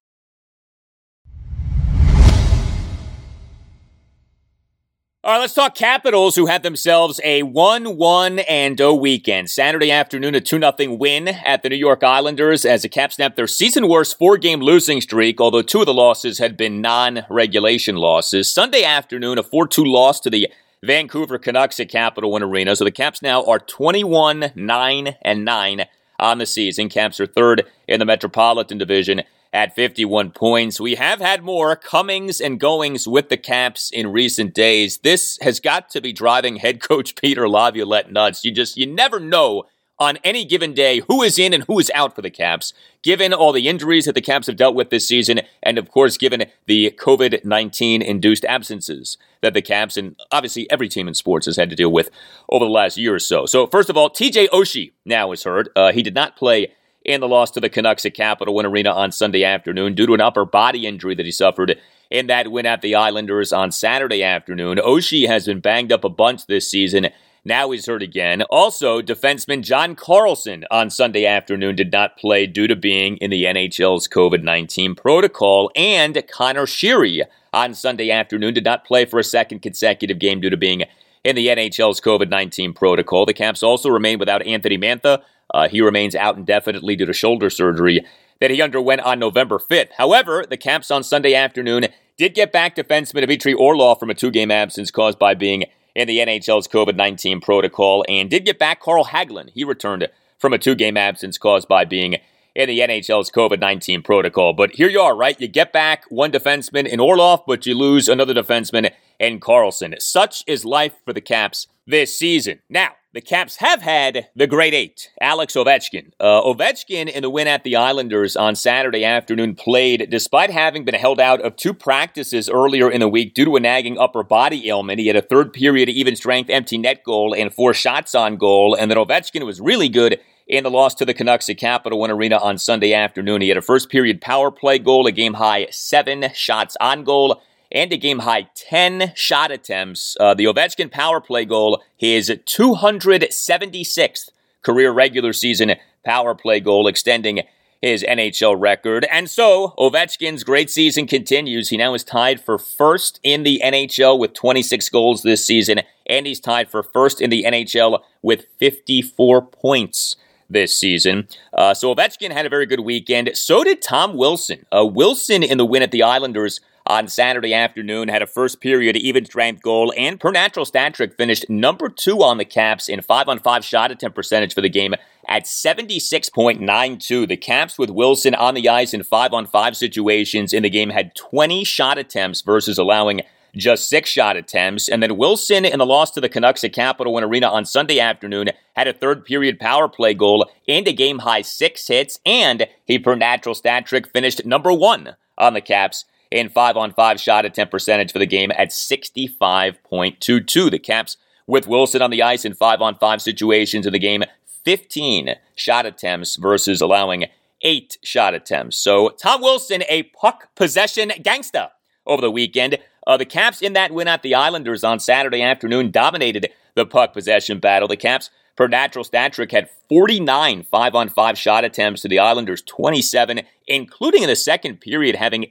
Speaker 2: All right, let's talk Capitals, who had themselves a 1-1-0 weekend. Saturday afternoon, a 2-0 win at the New York Islanders as the Caps snapped their season-worst 4-game losing streak, although 2 of the losses had been non-regulation losses. Sunday afternoon, a 4-2 loss to the Vancouver Canucks at Capital One Arena. So the Caps now are 21-9-9 on the season. Caps are third in the Metropolitan Division at 51 points. We have had more comings and goings with the Caps in recent days. This has got to be driving head coach Peter Laviolette nuts. You never know on any given day who is in and who is out for the Caps, given all the injuries that the Caps have dealt with this season, and of course given the COVID-19 induced absences that the Caps, and obviously every team in sports, has had to deal with over the last year or so. So first of all, TJ Oshie now is hurt. He did not play in the loss to the Canucks at Capital One Arena on Sunday afternoon due to an upper body injury that he suffered in that win at the Islanders on Saturday afternoon. Oshie has been banged up a bunch this season. Now he's hurt again. Also, defenseman John Carlson on Sunday afternoon did not play due to being in the NHL's COVID-19 protocol. And Connor Sheary on Sunday afternoon did not play for a second consecutive game due to being in the NHL's COVID-19 protocol. The Caps also remain without Anthony Mantha. He remains out indefinitely due to shoulder surgery that he underwent on November 5th. However, the Caps on Sunday afternoon did get back defenseman Dmitry Orlov from a 2-game absence caused by being in the NHL's COVID-19 protocol, and did get back Carl Hagelin. He returned from a 2-game absence caused by being in the NHL's COVID-19 protocol. But here you are, right? You get back one defenseman in Orlov, but you lose another defenseman in Carlson. Such is life for the Caps this season. Now, the Caps have had the great eight. Alex Ovechkin. Ovechkin in the win at the Islanders on Saturday afternoon played despite having been held out of 2 practices earlier in the week due to a nagging upper body ailment. He had a third period even strength empty net goal and 4 shots on goal. And then Ovechkin was really good in the loss to the Canucks at Capital One Arena on Sunday afternoon. He had a first period power play goal, a game high 7 shots on goal, and a game-high 10 shot attempts. The Ovechkin power play goal, his 276th career regular season power play goal, extending his NHL record. And so, Ovechkin's great season continues. He now is tied for first in the NHL with 26 goals this season, and he's tied for first in the NHL with 54 points this season. So Ovechkin had a very good weekend. So did Tom Wilson. Wilson in the win at the Islanders on Saturday afternoon had a first period even strength goal, and per natural stat trick finished number 2 on the Caps in 5-on-5 shot attempt percentage for the game at 76.92. The Caps with Wilson on the ice in 5-on-5 situations in the game had 20 shot attempts versus allowing just 6 shot attempts. And then Wilson in the loss to the Canucks at Capital One Arena on Sunday afternoon had a third period power play goal and a game high 6 hits, and he per natural stat trick finished number 1 on the Caps in 5-on-5 shot attempt percentage for the game at 65.22. The Caps with Wilson on the ice in 5-on-5 situations in the game, 15 shot attempts versus allowing 8 shot attempts. So Tom Wilson, a puck possession gangsta over the weekend. The Caps in that win at the Islanders on Saturday afternoon dominated the puck possession battle. The Caps per natural stat trick had 49 5-on-5 shot attempts to the Islanders 27, including in the second period having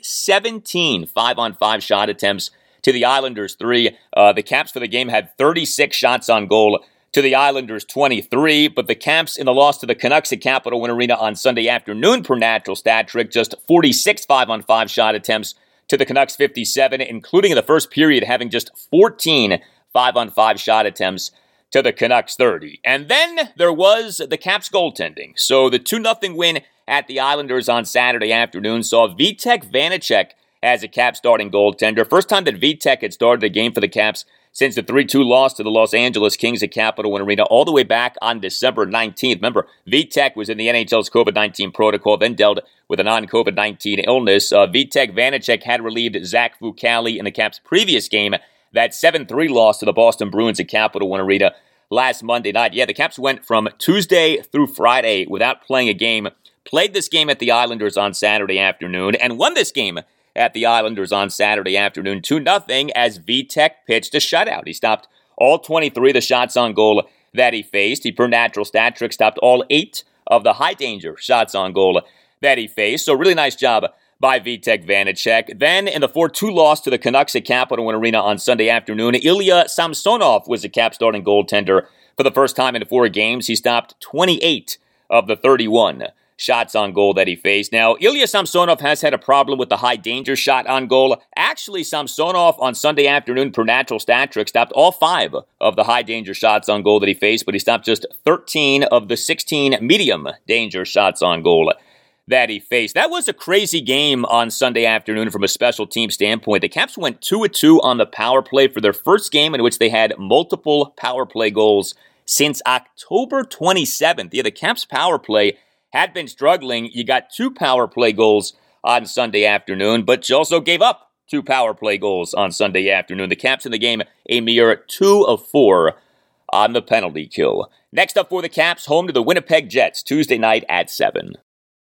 Speaker 2: 17 5-on-5 shot attempts to the Islanders 3. The Caps for the game had 36 shots on goal to the Islanders 23, but the Caps in the loss to the Canucks at Capital One Arena on Sunday afternoon per natural stat trick just 46 5-on-5 shot attempts to the Canucks 57, including in the first period having just 14 5-on-5 shot attempts to the Canucks 30. And then there was the Caps goaltending. So the 2-0 win at the Islanders on Saturday afternoon saw Vitek Vanacek as a Caps starting goaltender. First time that Vitek had started a game for the Caps since the 3-2 loss to the Los Angeles Kings at Capital One Arena all the way back on December 19th. Remember, Vitek was in the NHL's COVID-19 protocol, then dealt with a non-COVID-19 illness. Vitek Vanacek had relieved Zach Fucale in the Caps' previous game, that 7-3 loss to the Boston Bruins at Capital One Arena last Monday night. Yeah, the Caps went from Tuesday through Friday without playing a game, played this game at the Islanders on Saturday afternoon, and won this game at the Islanders on Saturday afternoon 2-0 as Vitek pitched a shutout. He stopped all 23 of the shots on goal that he faced. He, per natural stat trick, stopped all 8 of the high-danger shots on goal that he faced. So really nice job by Vitek Vanacek. Then in the 4-2 loss to the Canucks at Capital One Arena on Sunday afternoon, Ilya Samsonov was the Caps starting goaltender for the first time in 4 games. He stopped 28 of the 31 shots on goal that he faced. Now, Ilya Samsonov has had a problem with the high danger shot on goal. Actually, Samsonov on Sunday afternoon per natural stat trick stopped all 5 of the high danger shots on goal that he faced, but he stopped just 13 of the 16 medium danger shots on goal that he faced. That was a crazy game on Sunday afternoon from a special team standpoint. The Caps went 2-2 on the power play for their first game in which they had multiple power play goals since October 27th. Yeah, the Caps power play had been struggling. You got 2 power play goals on Sunday afternoon, but you also gave up 2 power play goals on Sunday afternoon. The Caps in the game, a mere 2 of 4 on the penalty kill. Next up for the Caps, home to the Winnipeg Jets, Tuesday night at 7.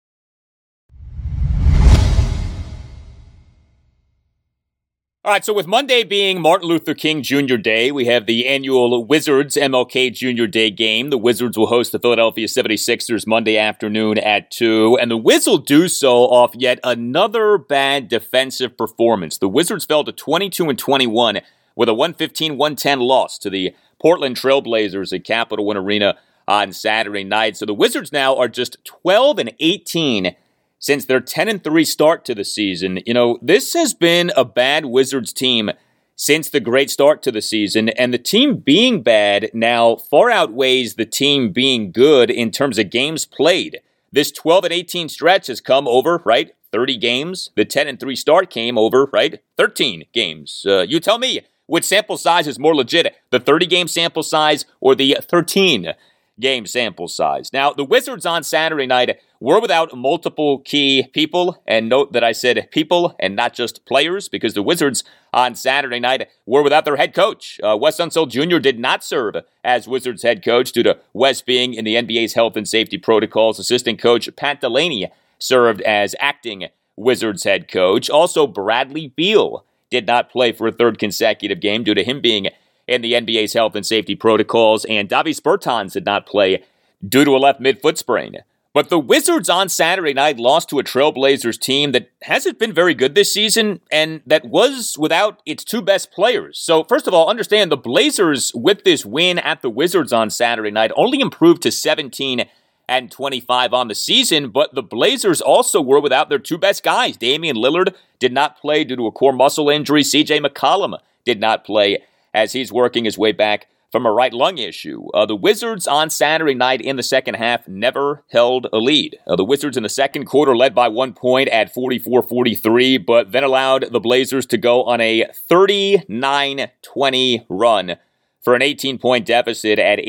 Speaker 2: All right, so with Monday being Martin Luther King Jr. Day, we have the annual Wizards MLK Jr. Day game. The Wizards will host the Philadelphia 76ers Monday afternoon at 2, and the Wiz will do so off yet another bad defensive performance. The Wizards fell to 22-21 with a 115-110 loss to the Portland Trailblazers at Capital One Arena on Saturday night. So the Wizards now are just 12-18 since their 10-3 start to the season. You know, this has been a bad Wizards team since the great start to the season, and the team being bad now far outweighs the team being good in terms of games played. This 12-18 stretch has come over, right, 30 games. The 10-3 start came over, right, 13 games. You tell me which sample size is more legit, the 30-game sample size or the 13-game sample size. Now, the Wizards on Saturday night were without multiple key people, and note that I said people and not just players, because the Wizards on Saturday night were without their head coach. Wes Unseld Jr. did not serve as Wizards head coach due to Wes being in the NBA's health and safety protocols. Assistant coach Pat Delaney served as acting Wizards head coach. Also, Bradley Beal did not play for a third consecutive game due to him being in the NBA's health and safety protocols, and Davis Bertans did not play due to a left mid-foot sprain. But the Wizards on Saturday night lost to a Trailblazers team that hasn't been very good this season and that was without its two best players. So first of all, understand the Blazers with this win at the Wizards on Saturday night only improved to 17-25 on the season, but the Blazers also were without their two best guys. Damian Lillard did not play due to a core muscle injury. CJ McCollum did not play as he's working his way back from a right lung issue. The Wizards on Saturday night in the second half never held a lead. The Wizards in the second quarter led by 1 point at 44-43, but then allowed the Blazers to go on a 39-20 run for an 18-point deficit at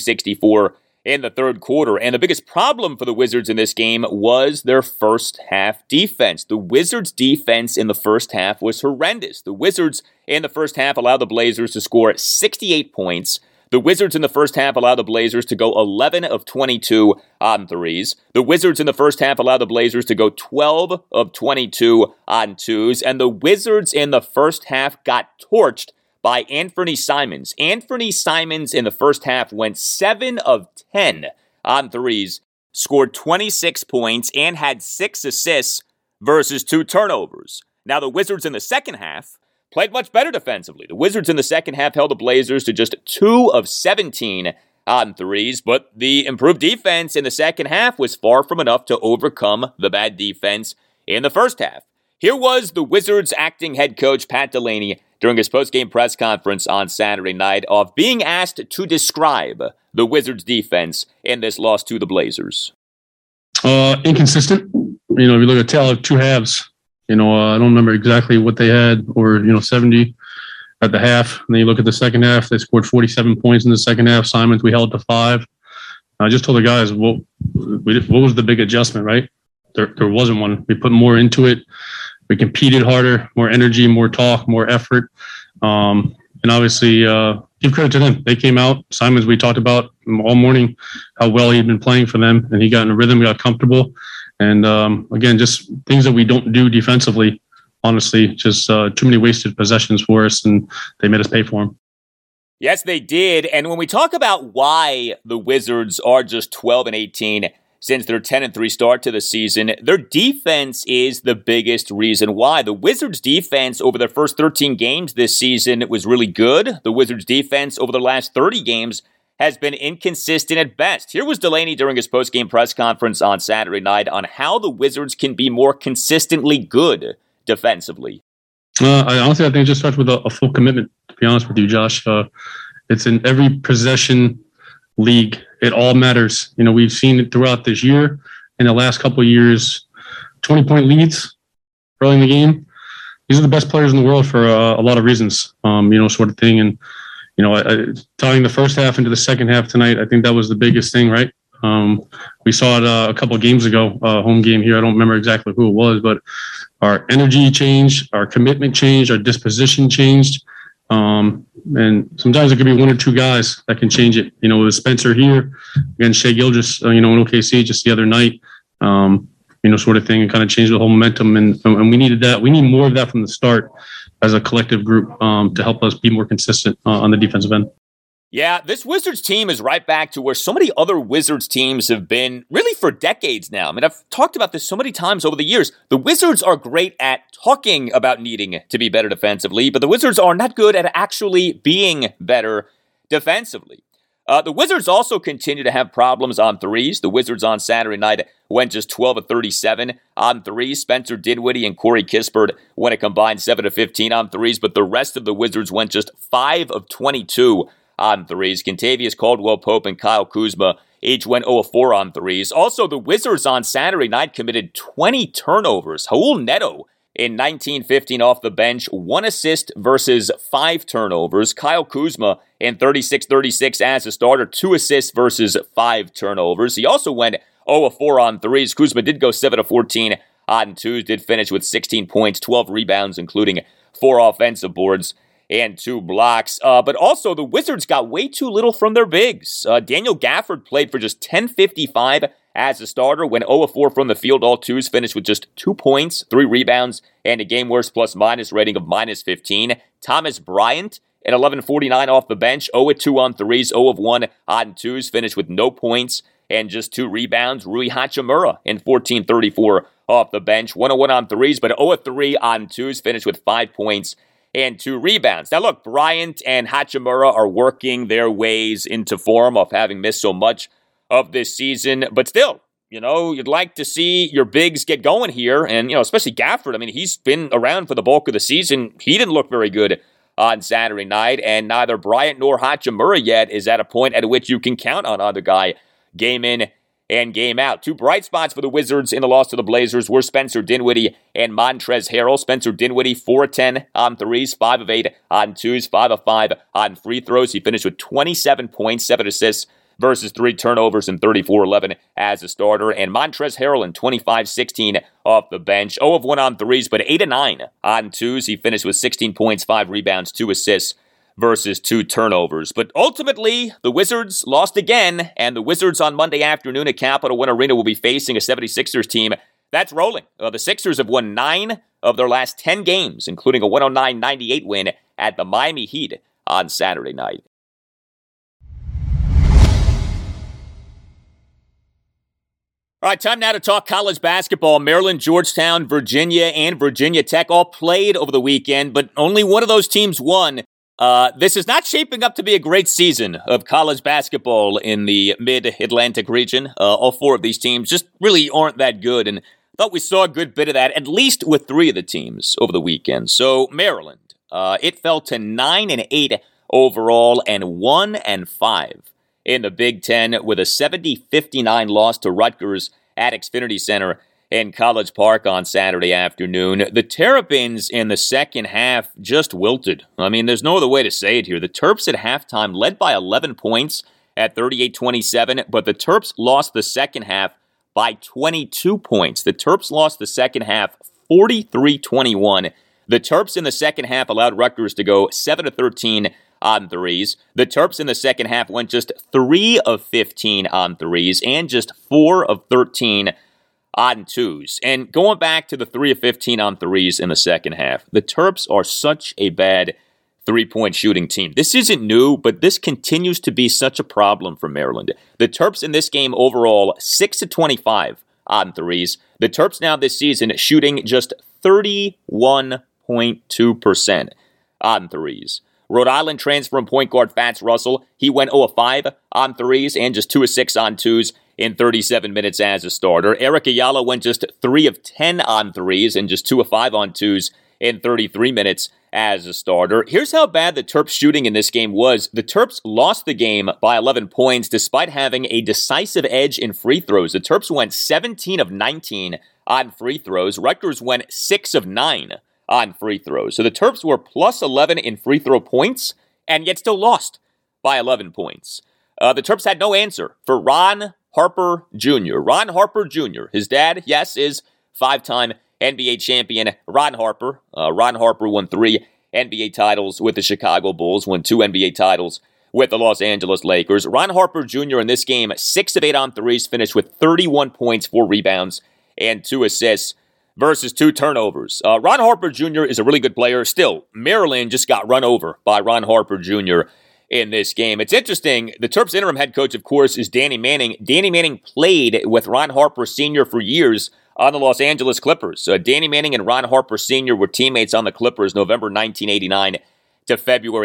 Speaker 2: 82-64 in the third quarter. And the biggest problem for the Wizards in this game was their first half defense. The Wizards' defense in the first half was horrendous. The Wizards in the first half allowed the Blazers to score 68 points. The Wizards in the first half allowed the Blazers to go 11 of 22 on threes. The Wizards in the first half allowed the Blazers to go 12 of 22 on twos. And the Wizards in the first half got torched by Anthony Simons. Anthony Simons in the first half went 7 of 10 on threes, scored 26 points, and had 6 assists versus 2 turnovers. Now, the Wizards in the second half played much better defensively. The Wizards in the second half held the Blazers to just 2 of 17 on threes, but the improved defense in the second half was far from enough to overcome the bad defense in the first half. Here was the Wizards acting head coach Pat Delaney during his post-game press conference on Saturday night of being asked to describe the Wizards defense in this loss to the Blazers.
Speaker 6: Inconsistent. If you look at tale of two halves, I don't remember exactly what they had, or 70 at the half. And then you look at the second half, they scored 47 points in the second half. Simons, we held to 5. I just told the guys, what was the big adjustment, right? There wasn't one. We put more into it. We competed harder, more energy, more talk, more effort. And obviously, give credit to them. They came out. Simons, we talked about all morning how well he'd been playing for them, and he got in a rhythm, got comfortable. And again, just things that we don't do defensively, honestly, just too many wasted possessions for us, and they made us pay for them.
Speaker 2: Yes, they did. And when we talk about why the Wizards are just 12-18 since their 10-3 start to the season, their defense is the biggest reason why. The Wizards' defense over their first 13 games this season was really good. The Wizards' defense over their last 30 games has been inconsistent at best. Here was Delaney during his post-game press conference on Saturday night on how the Wizards can be more consistently good defensively.
Speaker 6: I think it just starts with a full commitment, to be honest with you, Josh. It's in every possession league. It all matters. We've seen it throughout this year. In the last couple of years, 20-point leads early in the game. These are the best players in the world for a lot of reasons, sort of thing. And, tying the first half into the second half tonight, I think that was the biggest thing, right? We saw it a couple of games ago, home game here. I don't remember exactly who it was, but our energy changed, our commitment changed, our disposition changed. And sometimes it could be one or two guys that can change it. With Spencer here against Shai Gilgeous, in OKC just the other night, sort of thing, and kind of changed the whole momentum. And we needed that. We need more of that from the start as a collective group to help us be more consistent on the defensive end.
Speaker 2: Yeah, this Wizards team is right back to where so many other Wizards teams have been really for decades now. I mean, I've talked about this so many times over the years. The Wizards are great at talking about needing to be better defensively, but the Wizards are not good at actually being better defensively. The Wizards also continue to have problems on threes. The Wizards on Saturday night went just 12 of 37 on threes. Spencer Dinwiddie and Corey Kispert went a combined 7 of 15 on threes, but the rest of the Wizards went just 5 of 22 on threes. Kentavious Caldwell-Pope and Kyle Kuzma each went 0 of 4 on threes. Also, the Wizards on Saturday night committed 20 turnovers. Raul Neto in 19-15 off the bench, 1 assist versus 5 turnovers. Kyle Kuzma in 36-36 as a starter, 2 assists versus 5 turnovers. He also went 0 of 4 on threes. Kuzma did go 7 of 14 on twos, did finish with 16 points, 12 rebounds, including 4 offensive boards and 2 blocks. But also, the Wizards got way too little from their bigs. Daniel Gafford played for just 10.55 as a starter, went 0 of 4 from the field. All twos, finished with just 2 points, 3 rebounds, and a game worst plus-minus rating of -15. Thomas Bryant at 11.49 off the bench, 0 of 2 on threes, 0 of 1 on twos, finished with no points and just 2 rebounds. Rui Hachimura in 14.34 off the bench, 1 of 1 on threes, but 0 of 3 on twos, finished with 5 points and 2 rebounds. Now look, Bryant and Hachimura are working their ways into form of having missed so much of this season, but still, you'd like to see your bigs get going here, and, especially Gafford. I mean, he's been around for the bulk of the season. He didn't look very good on Saturday night, and neither Bryant nor Hachimura yet is at a point at which you can count on either guy game in and game out. 2 bright spots for the Wizards in the loss to the Blazers were Spencer Dinwiddie and Montrezl Harrell. Spencer Dinwiddie, 4 of 10 on threes, 5 of 8 on twos, 5 of 5 on free throws. He finished with 27 points, 7 assists versus 3 turnovers and 34-11 as a starter. And Montrezl Harrell in 25-16 off the bench. 0 of 1 on threes, but 8 of 9 on twos. He finished with 16 points, 5 rebounds, 2 assists versus 2 turnovers. But ultimately, the Wizards lost again, and the Wizards on Monday afternoon at Capital One Arena will be facing a 76ers team that's rolling. The Sixers have won 9 of their last 10 games, including a 109-98 win at the Miami Heat on Saturday night. All right, time now to talk college basketball. Maryland, Georgetown, Virginia, and Virginia Tech all played over the weekend, but only one of those teams won. This is not shaping up to be a great season of college basketball in the mid-Atlantic region. All 4 of these teams just really aren't that good, and I thought we saw a good bit of that, at least with 3 of the teams over the weekend. So Maryland, it fell to 9-8 overall and 1-5 in the Big Ten with a 70-59 loss to Rutgers at Xfinity Center in College Park on Saturday afternoon. The Terrapins in the second half just wilted. I mean, there's no other way to say it here. The Terps at halftime led by 11 points at 38-27, but the Terps lost the second half by 22 points. The Terps lost the second half 43-21. The Terps in the second half allowed Rutgers to go 7 of 13 on threes. The Terps in the second half went just 3 of 15 on threes and just 4 of 13 on twos. And going back to the 3 of 15 on threes in the second half, the Terps are such a bad three-point shooting team. This isn't new, but this continues to be such a problem for Maryland. The Terps in this game overall, 6 of 25 on threes. The Terps now this season shooting just 31.2% on threes. Rhode Island transfer and point guard Fats Russell, he went 0 of 5 on threes and just 2 of 6 on twos in 37 minutes as a starter. Eric Ayala went just 3 of 10 on threes and just 2 of 5 on twos in 33 minutes as a starter. Here's how bad the Terps shooting in this game was. The Terps lost the game by 11 points despite having a decisive edge in free throws. The Terps went 17 of 19 on free throws. Rutgers went 6 of 9 on free throws. So the Terps were plus 11 in free throw points and yet still lost by 11 points. The Terps had no answer for Ron Harper Jr. Ron Harper Jr., his dad, yes, is 5-time NBA champion Ron Harper. Ron Harper won 3 NBA titles with the Chicago Bulls, won 2 NBA titles with the Los Angeles Lakers. Ron Harper Jr. in this game, 6 of 8 on threes, finished with 31 points, 4 rebounds, and 2 assists versus 2 turnovers. Ron Harper Jr. is a really good player. Still, Maryland just got run over by Ron Harper Jr. in this game. It's interesting. The Terps interim head coach, of course, is Danny Manning. Danny Manning played with Ron Harper Sr. for years on the Los Angeles Clippers. Danny Manning and Ron Harper Sr. were teammates on the Clippers November 1989 to February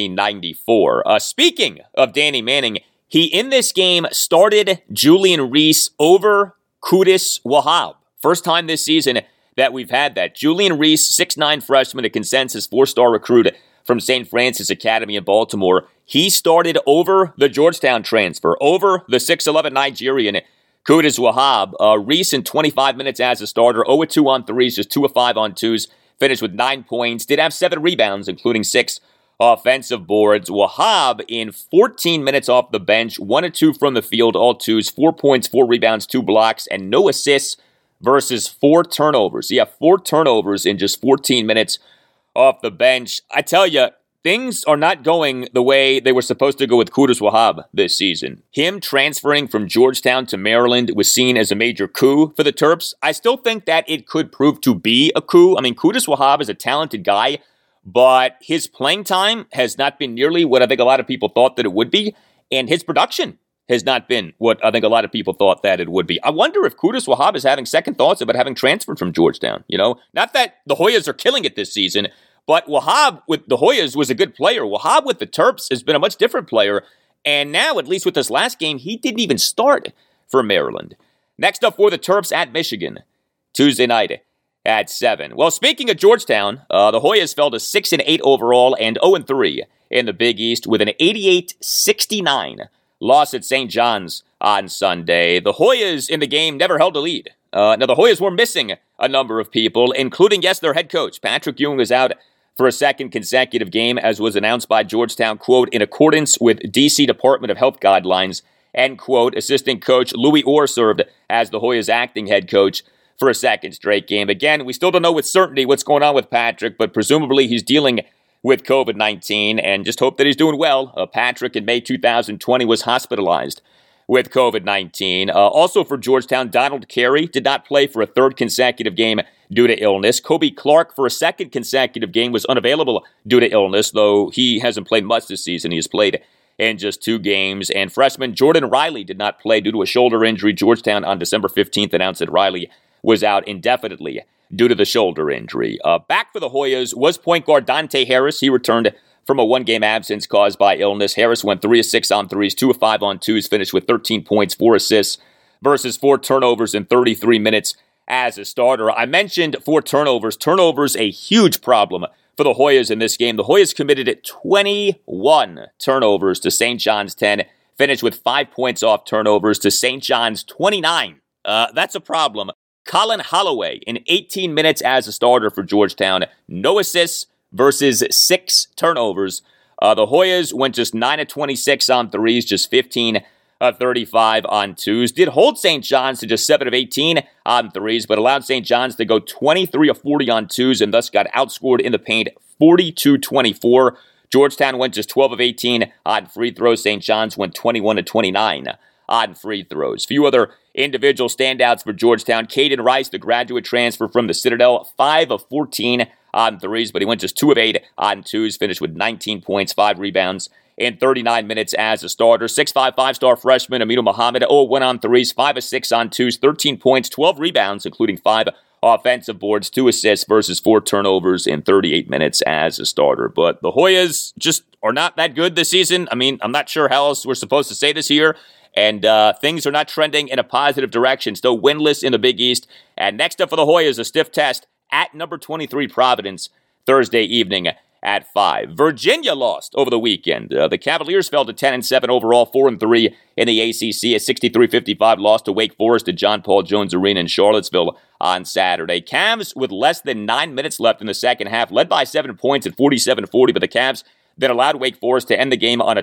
Speaker 2: 1994. Speaking of Danny Manning, he in this game started Julian Reese over Qudus Wahab. First time this season that we've had that. Julian Reese, 6'9 freshman, a consensus 4-star recruit from St. Francis Academy in Baltimore. He started over the Georgetown transfer, over the 6'11 Nigerian Qudus Wahab. Reese in 25 minutes as a starter, 0-2 on threes, just 2-5 on twos, finished with 9 points, did have 7 rebounds, including 6 offensive boards. Wahab in 14 minutes off the bench, 1-2 from the field, all twos, 4 points, 4 rebounds, 2 blocks, and no assists versus 4 turnovers. He had 4 turnovers in just 14 minutes off the bench. I tell you, things are not going the way they were supposed to go with Qudus Wahab this season. Him transferring from Georgetown to Maryland was seen as a major coup for the Terps. I still think that it could prove to be a coup. I mean, Qudus Wahab is a talented guy, but his playing time has not been nearly what I think a lot of people thought that it would be, and his production has not been what I think a lot of people thought that it would be. I wonder if Qudus Wahab is having second thoughts about having transferred from Georgetown. Not that the Hoyas are killing it this season, but Wahab with the Hoyas was a good player. Wahab with the Terps has been a much different player, and now, at least with this last game, he didn't even start for Maryland. Next up for the Terps at Michigan, Tuesday night at 7. Well, speaking of Georgetown, the Hoyas fell to 6-8 overall and 0-3 in the Big East with an 88-69 loss at St. John's on Sunday. The Hoyas in the game never held a lead. Now, the Hoyas were missing a number of people, including, yes, their head coach. Patrick Ewing was out for a second consecutive game, as was announced by Georgetown, quote, in accordance with D.C. Department of Health guidelines, end quote. Assistant coach Louis Orr served as the Hoyas' acting head coach for a second straight game. Again, we still don't know with certainty what's going on with Patrick, but presumably he's dealing with COVID-19, and just hope that he's doing well. Patrick in May 2020 was hospitalized with COVID-19. Also for Georgetown, Donald Carey did not play for a third consecutive game due to illness. Kobe Clark for a second consecutive game was unavailable due to illness, though he hasn't played much this season. He has played in just 2 games. And freshman Jordan Riley did not play due to a shoulder injury. Georgetown on December 15th announced that Riley was out indefinitely due to the shoulder injury. Back for the Hoyas was point guard Dante Harris. He returned from a 1-game absence caused by illness. Harris went 3 of 6 on threes, 2 of 5 on twos, finished with 13 points, 4 assists versus 4 turnovers in 33 minutes as a starter. I mentioned 4 turnovers. Turnovers, a huge problem for the Hoyas in this game. The Hoyas committed 21 turnovers to St. John's 10, finished with 5 points off turnovers to St. John's 29. That's a problem. Colin Holloway in 18 minutes as a starter for Georgetown. No assists versus 6 turnovers. The Hoyas went just 9 of 26 on threes, just 15 of 35 on twos. Did hold St. John's to just 7 of 18 on threes, but allowed St. John's to go 23 of 40 on twos and thus got outscored in the paint 42-24. Georgetown went just 12 of 18 on free throws. St. John's went 21 of 29 on free throws. Few other individual standouts for Georgetown. Caden Rice, the graduate transfer from the Citadel, 5 of 14 on threes, but he went just 2 of 8 on twos, finished with 19 points, 5 rebounds in 39 minutes as a starter. 6'5", 5-star freshman Aminu Muhammad, 0-1 on threes, 5 of 6 on twos, 13 points, 12 rebounds, including 5 offensive boards, 2 assists versus 4 turnovers in 38 minutes as a starter. But the Hoyas just are not that good this season. I mean, I'm not sure how else we're supposed to say this here. And things are not trending in a positive direction. Still winless in the Big East. And next up for the Hoyas, a stiff test at number 23 Providence Thursday evening at 5. Virginia lost over the weekend. The Cavaliers fell to 10-7 overall, 4-3 in the ACC. A 63-55 loss to Wake Forest at John Paul Jones Arena in Charlottesville on Saturday. Cavs with less than 9 minutes left in the second half, led by 7 points at 47-40, but the Cavs then allowed Wake Forest to end the game on a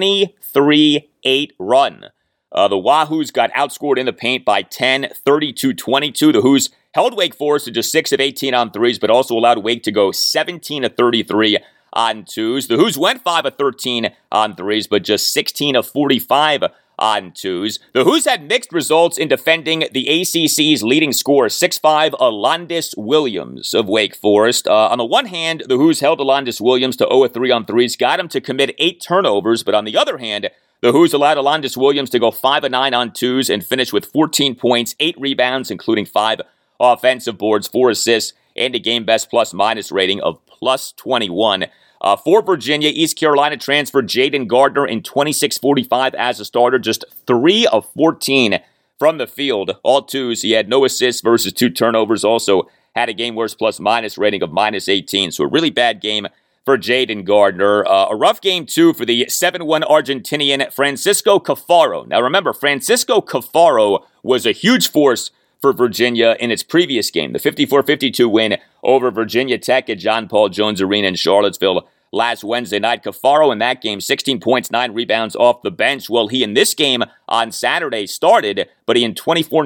Speaker 2: 23-8 run. The Wahoos got outscored in the paint by 10, 32-22. The Hoos held Wake Forest to just 6 of 18 on threes, but also allowed Wake to go 17 of 33 on twos. The Hoos went 5 of 13 on threes, but just 16 of 45 on twos. The Who's had mixed results in defending the ACC's leading scorer, 6'5", Alondes Williams of Wake Forest. On the one hand, the Who's held Alondes Williams to 0-3 on threes, got him to commit 8 turnovers, but on the other hand, the Who's allowed Alondes Williams to go 5-9 on twos and finish with 14 points, 8 rebounds, including 5 offensive boards, 4 assists, and a game-best plus-minus rating of plus 21. For Virginia, East Carolina transfer Jaden Gardner in 26-45 as a starter, just 3 of 14 from the field. All twos. He had no assists versus 2 turnovers. Also had a game-worst plus-minus rating of minus 18. So a really bad game for Jaden Gardner. A rough game, too, for the 7-1 Argentinian Francisco Cafaro. Now, remember, Francisco Cafaro was a huge force for Virginia in its previous game, the 54-52 win over Virginia Tech at John Paul Jones Arena in Charlottesville last Wednesday night. Cafaro in that game, 16 points, 9 rebounds off the bench. Well, he in this game on Saturday started, but he in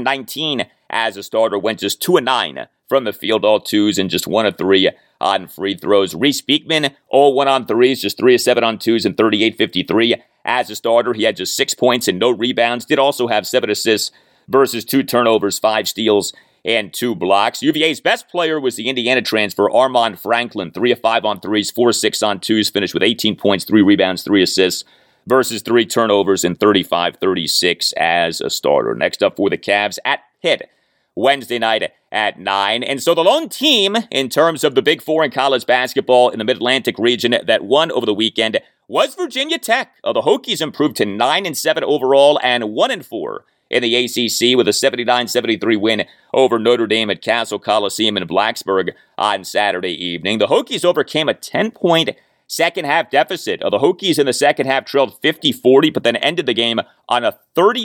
Speaker 2: 24-19 as a starter went just 2-9 from the field, all twos, and just 1 of 3 on free throws. Reese Beekman, 0-1 on threes, just 3 of 7 on twos, and 38-53 as a starter. He had just 6 points and no rebounds. Did also have 7 assists versus 2 turnovers, 5 steals, and 2 blocks. UVA's best player was the Indiana transfer, Armand Franklin, 3 of 5 on threes, 4 of 6 on twos, finished with 18 points, 3 rebounds, 3 assists, versus 3 turnovers and 35-36 as a starter. Next up for the Cavs at Pitt, Wednesday night at 9. And so the lone team in terms of the Big Four in college basketball in the Mid-Atlantic region that won over the weekend was Virginia Tech. The Hokies improved to 9-7 overall and 1-4 in the ACC with a 79-73 win over Notre Dame at Castle Coliseum in Blacksburg on Saturday evening. The Hokies overcame a 10-point second-half deficit. The Hokies in the second half trailed 50-40, but then ended the game on a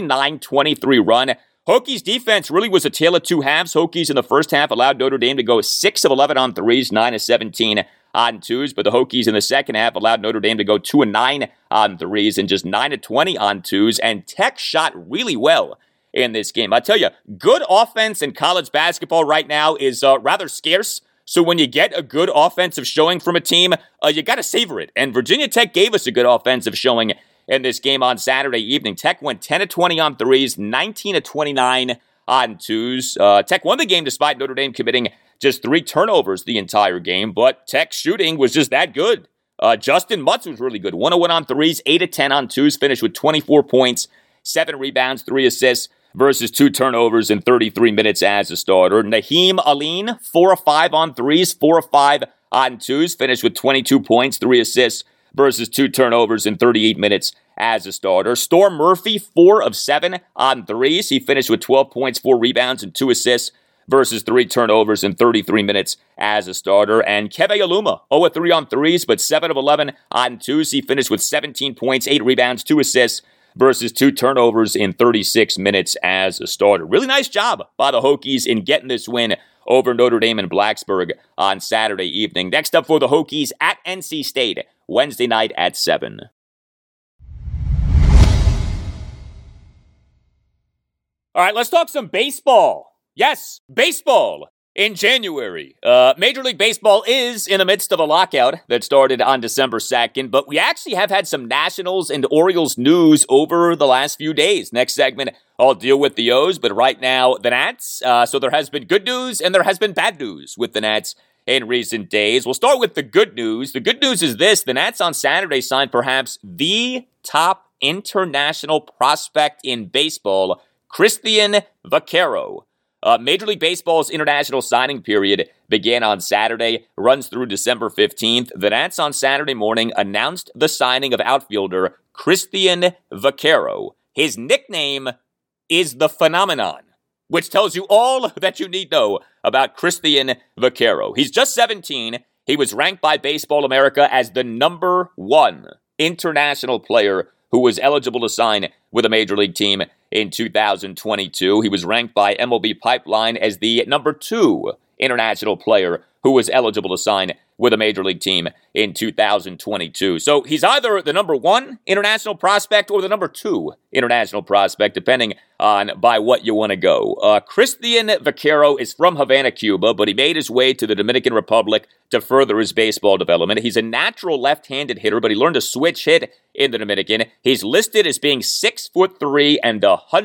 Speaker 2: 39-23 run. Hokies defense really was a tale of 2 halves. Hokies in the first half allowed Notre Dame to go 6 of 11 on threes, 9 of 17 on twos, but the Hokies in the second half allowed Notre Dame to go 2 of 9 on threes and just 9 of 20 on twos, and Tech shot really well in this game. I tell you, good offense in college basketball right now is rather scarce, so when you get a good offensive showing from a team, you got to savor it, and Virginia Tech gave us a good offensive showing in this game on Saturday evening. Tech went 10 of 20 on threes, 19 of 29 on twos. Tech won the game despite Notre Dame committing just 3 turnovers the entire game, but Tech's shooting was just that good. Justin Mutz was really good. 1 of 1 on threes, 8 of 10 on twos, finished with 24 points, 7 rebounds, 3 assists, versus 2 turnovers in 33 minutes as a starter. Naheem Aline, 4 of 5 on threes, 4 of 5 on twos, finished with 22 points, 3 assists, versus 2 turnovers in 38 minutes as a starter. Storm Murphy, 4 of 7 on threes. He finished with 12 points, 4 rebounds, and 2 assists, versus 3 turnovers in 33 minutes as a starter. And Keve Aluma, 0 of 3 on threes, but 7 of 11 on twos. He finished with 17 points, 8 rebounds, 2 assists, versus 2 turnovers in 36 minutes as a starter. Really nice job by the Hokies in getting this win over Notre Dame and Blacksburg on Saturday evening. Next up for the Hokies at NC State, Wednesday night at 7. All right, let's talk some baseball. Yes, baseball in January. Major League Baseball is in the midst of a lockout that started on December 2nd, but we actually have had some Nationals and Orioles news over the last few days. Next segment, I'll deal with the O's, but right now, the Nats. So there has been good news and there has been bad news with the Nats in recent days. We'll start with the good news. The good news is this: the Nats on Saturday signed perhaps the top international prospect in baseball, Christian Vaquero. Major League Baseball's international signing period began on Saturday, runs through December 15th. The Nats on Saturday morning announced the signing of outfielder Christian Vaquero. His nickname is the Phenomenon, which tells you all that you need to know about Christian Vaquero. He's just 17. He was ranked by Baseball America as the number 1 international player who was eligible to sign with a major league team in 2022. He was ranked by MLB Pipeline as the number 2 international player who was eligible to sign with a major league team in 2022. So he's either the number 1 international prospect or the number 2 international prospect, depending on by what you want to go. Cristian Vaquero is from Havana, Cuba, but he made his way to the Dominican Republic to further his baseball development. He's a natural left-handed hitter, but he learned to switch hit in the Dominican. He's listed as being 6'3" and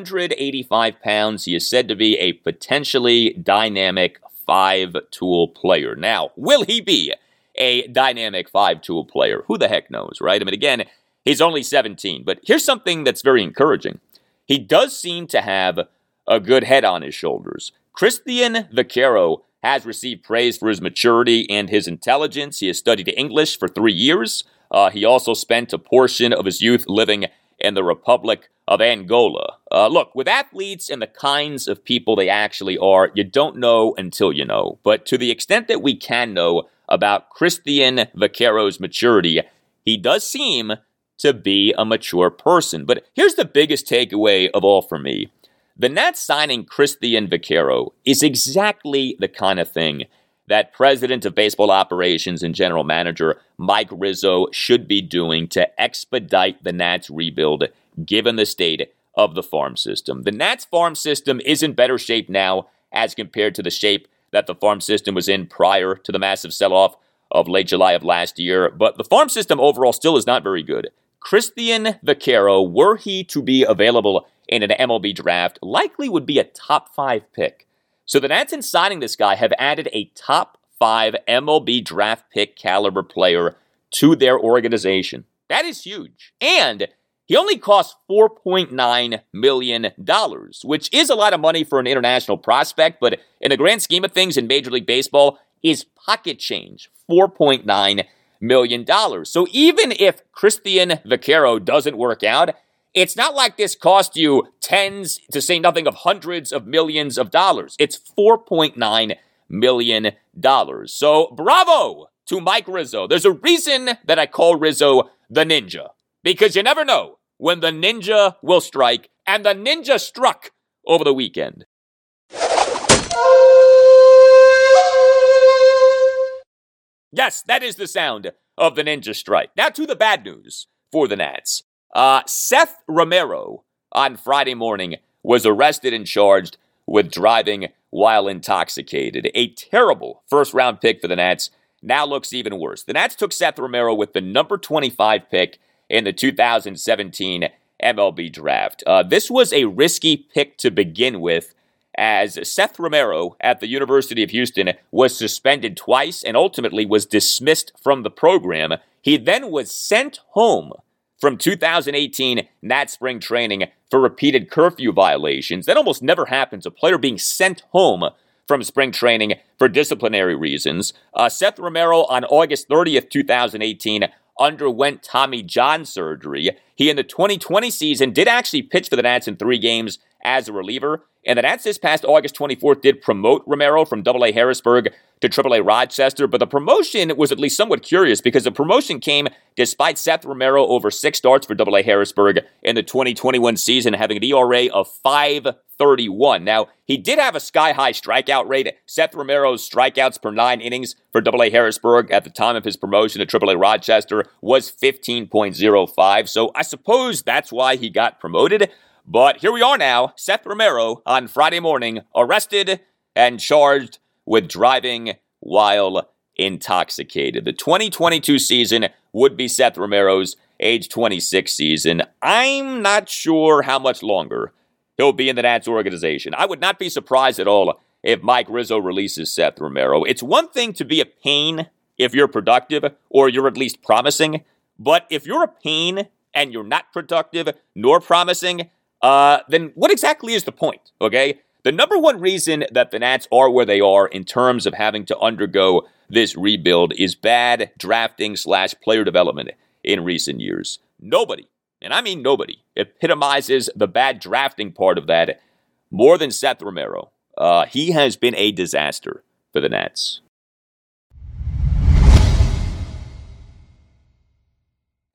Speaker 2: 185 pounds. He is said to be a potentially dynamic 5-tool player. Now, will he be a dynamic 5-tool player? Who the heck knows, right? I mean, again, he's only 17, but here's something that's very encouraging. He does seem to have a good head on his shoulders. Cristian Vaquero has received praise for his maturity and his intelligence. He has studied English for 3 years. He also spent a portion of his youth living in the Republic of Angola. Look, with athletes and the kinds of people they actually are, you don't know until you know. But to the extent that we can know about Cristian Vaquero's maturity, he does seem to be a mature person. But here's the biggest takeaway of all for me. The Nats signing Cristian Vaquero is exactly the kind of thing that President of Baseball Operations and General Manager Mike Rizzo should be doing to expedite the Nats rebuild, given the state of the farm system. The Nats farm system is in better shape now as compared to the shape that the farm system was in prior to the massive sell-off of late July of last year, but the farm system overall still is not very good. Cristian Vaquero, were he to be available in an MLB draft, likely would be a top 5 pick. So the Nats, in signing this guy, have added a top 5 MLB draft pick caliber player to their organization. That is huge. And he only costs $4.9 million, which is a lot of money for an international prospect, but in the grand scheme of things in Major League Baseball is pocket change, $4.9 million. So even if Cristian Vaquero doesn't work out, it's not like this cost you tens, to say nothing of hundreds of millions of dollars. It's $4.9 million. So bravo to Mike Rizzo. There's a reason that I call Rizzo the Ninja, because you never know when the ninja will strike, and the ninja struck over the weekend. Yes, that is the sound of the ninja strike. Now to the bad news for the Nats. Seth Romero on Friday morning was arrested and charged with driving while intoxicated. A terrible first-round pick for the Nats now looks even worse. The Nats took Seth Romero with the number 25 pick in the 2017 MLB draft. This was a risky pick to begin with, as Seth Romero at the University of Houston was suspended twice and ultimately was dismissed from the program. He then was sent home from 2018 Nats spring training for repeated curfew violations. That almost never happens, a player being sent home from spring training for disciplinary reasons. Seth Romero on August 30th, 2018, underwent Tommy John surgery. He, in the 2020 season, did actually pitch for the Nats in 3 games as a reliever. And the Nats this past August 24th did promote Romero from AA Harrisburg to AAA Rochester, but the promotion was at least somewhat curious because the promotion came despite Seth Romero over 6 starts for AA Harrisburg in the 2021 season, having an ERA of 5.31. Now, he did have a sky-high strikeout rate. Seth Romero's strikeouts per 9 innings for AA Harrisburg at the time of his promotion to AAA Rochester was 15.05, so I suppose that's why he got promoted. But here we are now, Seth Romero on Friday morning, arrested and charged with driving while intoxicated. The 2022 season would be Seth Romero's age 26 season. I'm not sure how much longer he'll be in the Nats organization. I would not be surprised at all if Mike Rizzo releases Seth Romero. It's one thing to be a pain if you're productive or you're at least promising, but if you're a pain and you're not productive nor promising, then what exactly is the point, okay? The number one reason that the Nats are where they are in terms of having to undergo this rebuild is bad drafting/player development in recent years. Nobody, and I mean nobody, epitomizes the bad drafting part of that more than Seth Romero. He has been a disaster for the Nats.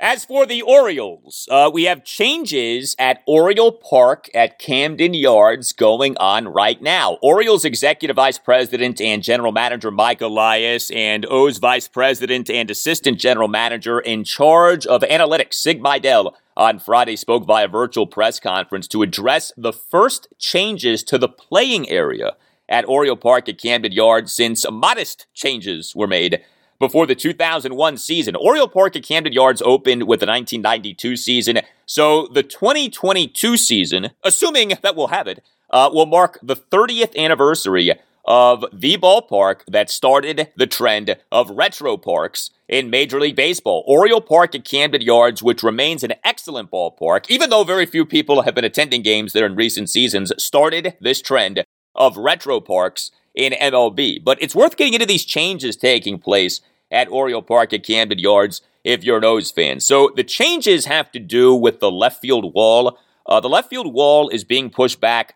Speaker 2: As for the Orioles, we have changes at Oriole Park at Camden Yards going on right now. Orioles Executive Vice President and General Manager Mike Elias and O's Vice President and Assistant General Manager in charge of analytics, Sig Mejdal, on Friday spoke via virtual press conference to address the first changes to the playing area at Oriole Park at Camden Yards since modest changes were made before the 2001 season. Oriole Park at Camden Yards opened with the 1992 season, so the 2022 season, assuming that we'll have it, will mark the 30th anniversary of the ballpark that started the trend of retro parks in Major League Baseball. Oriole Park at Camden Yards, which remains an excellent ballpark, even though very few people have been attending games there in recent seasons, started this trend of retro parks in MLB. But it's worth getting into these changes taking place at Oriole Park at Camden Yards if you're an O's fan. So the changes have to do with the left field wall. The left field wall is being pushed back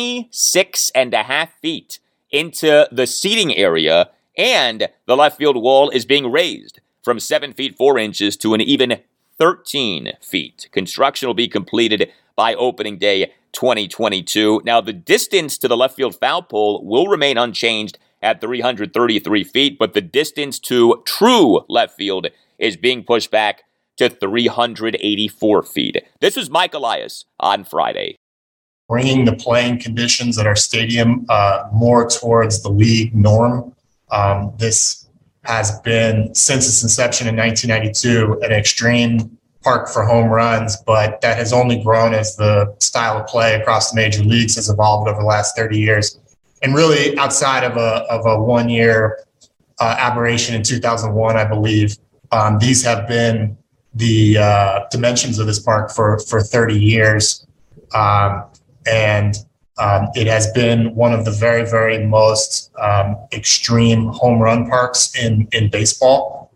Speaker 2: 26.5 feet into the seating area, and the left field wall is being raised from 7 feet 4 inches to an even 13 feet. Construction will be completed by opening day 2022. Now, the distance to the left field foul pole will remain unchanged at 333 feet, but the distance to true left field is being pushed back to 384 feet. This was Mike Elias on Friday.
Speaker 7: Bringing the playing conditions at our stadium more towards the league norm. This has been, since its inception in 1992, an extreme park for home runs, but that has only grown as the style of play across the major leagues has evolved over the last 30 years. And really, outside of a one-year aberration in 2001, I believe, these have been the dimensions of this park for 30 years. And it has been one of the very, very most extreme home run parks in baseball.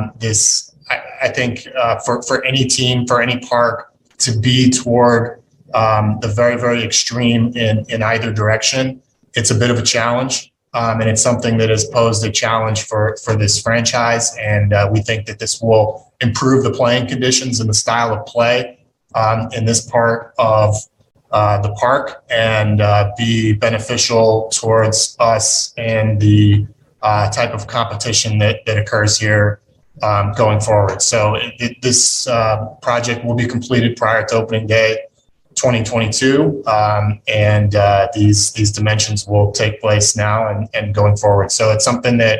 Speaker 7: I think for any team, for any park to be toward the very, very extreme in either direction, it's a bit of a challenge. And it's something that has posed a challenge for this franchise. And we think that this will improve the playing conditions and the style of play in this part of the park and be beneficial towards us and the type of competition that occurs here going forward. So this project will be completed prior to opening day 2022, and these dimensions will take place now and going forward. So it's something that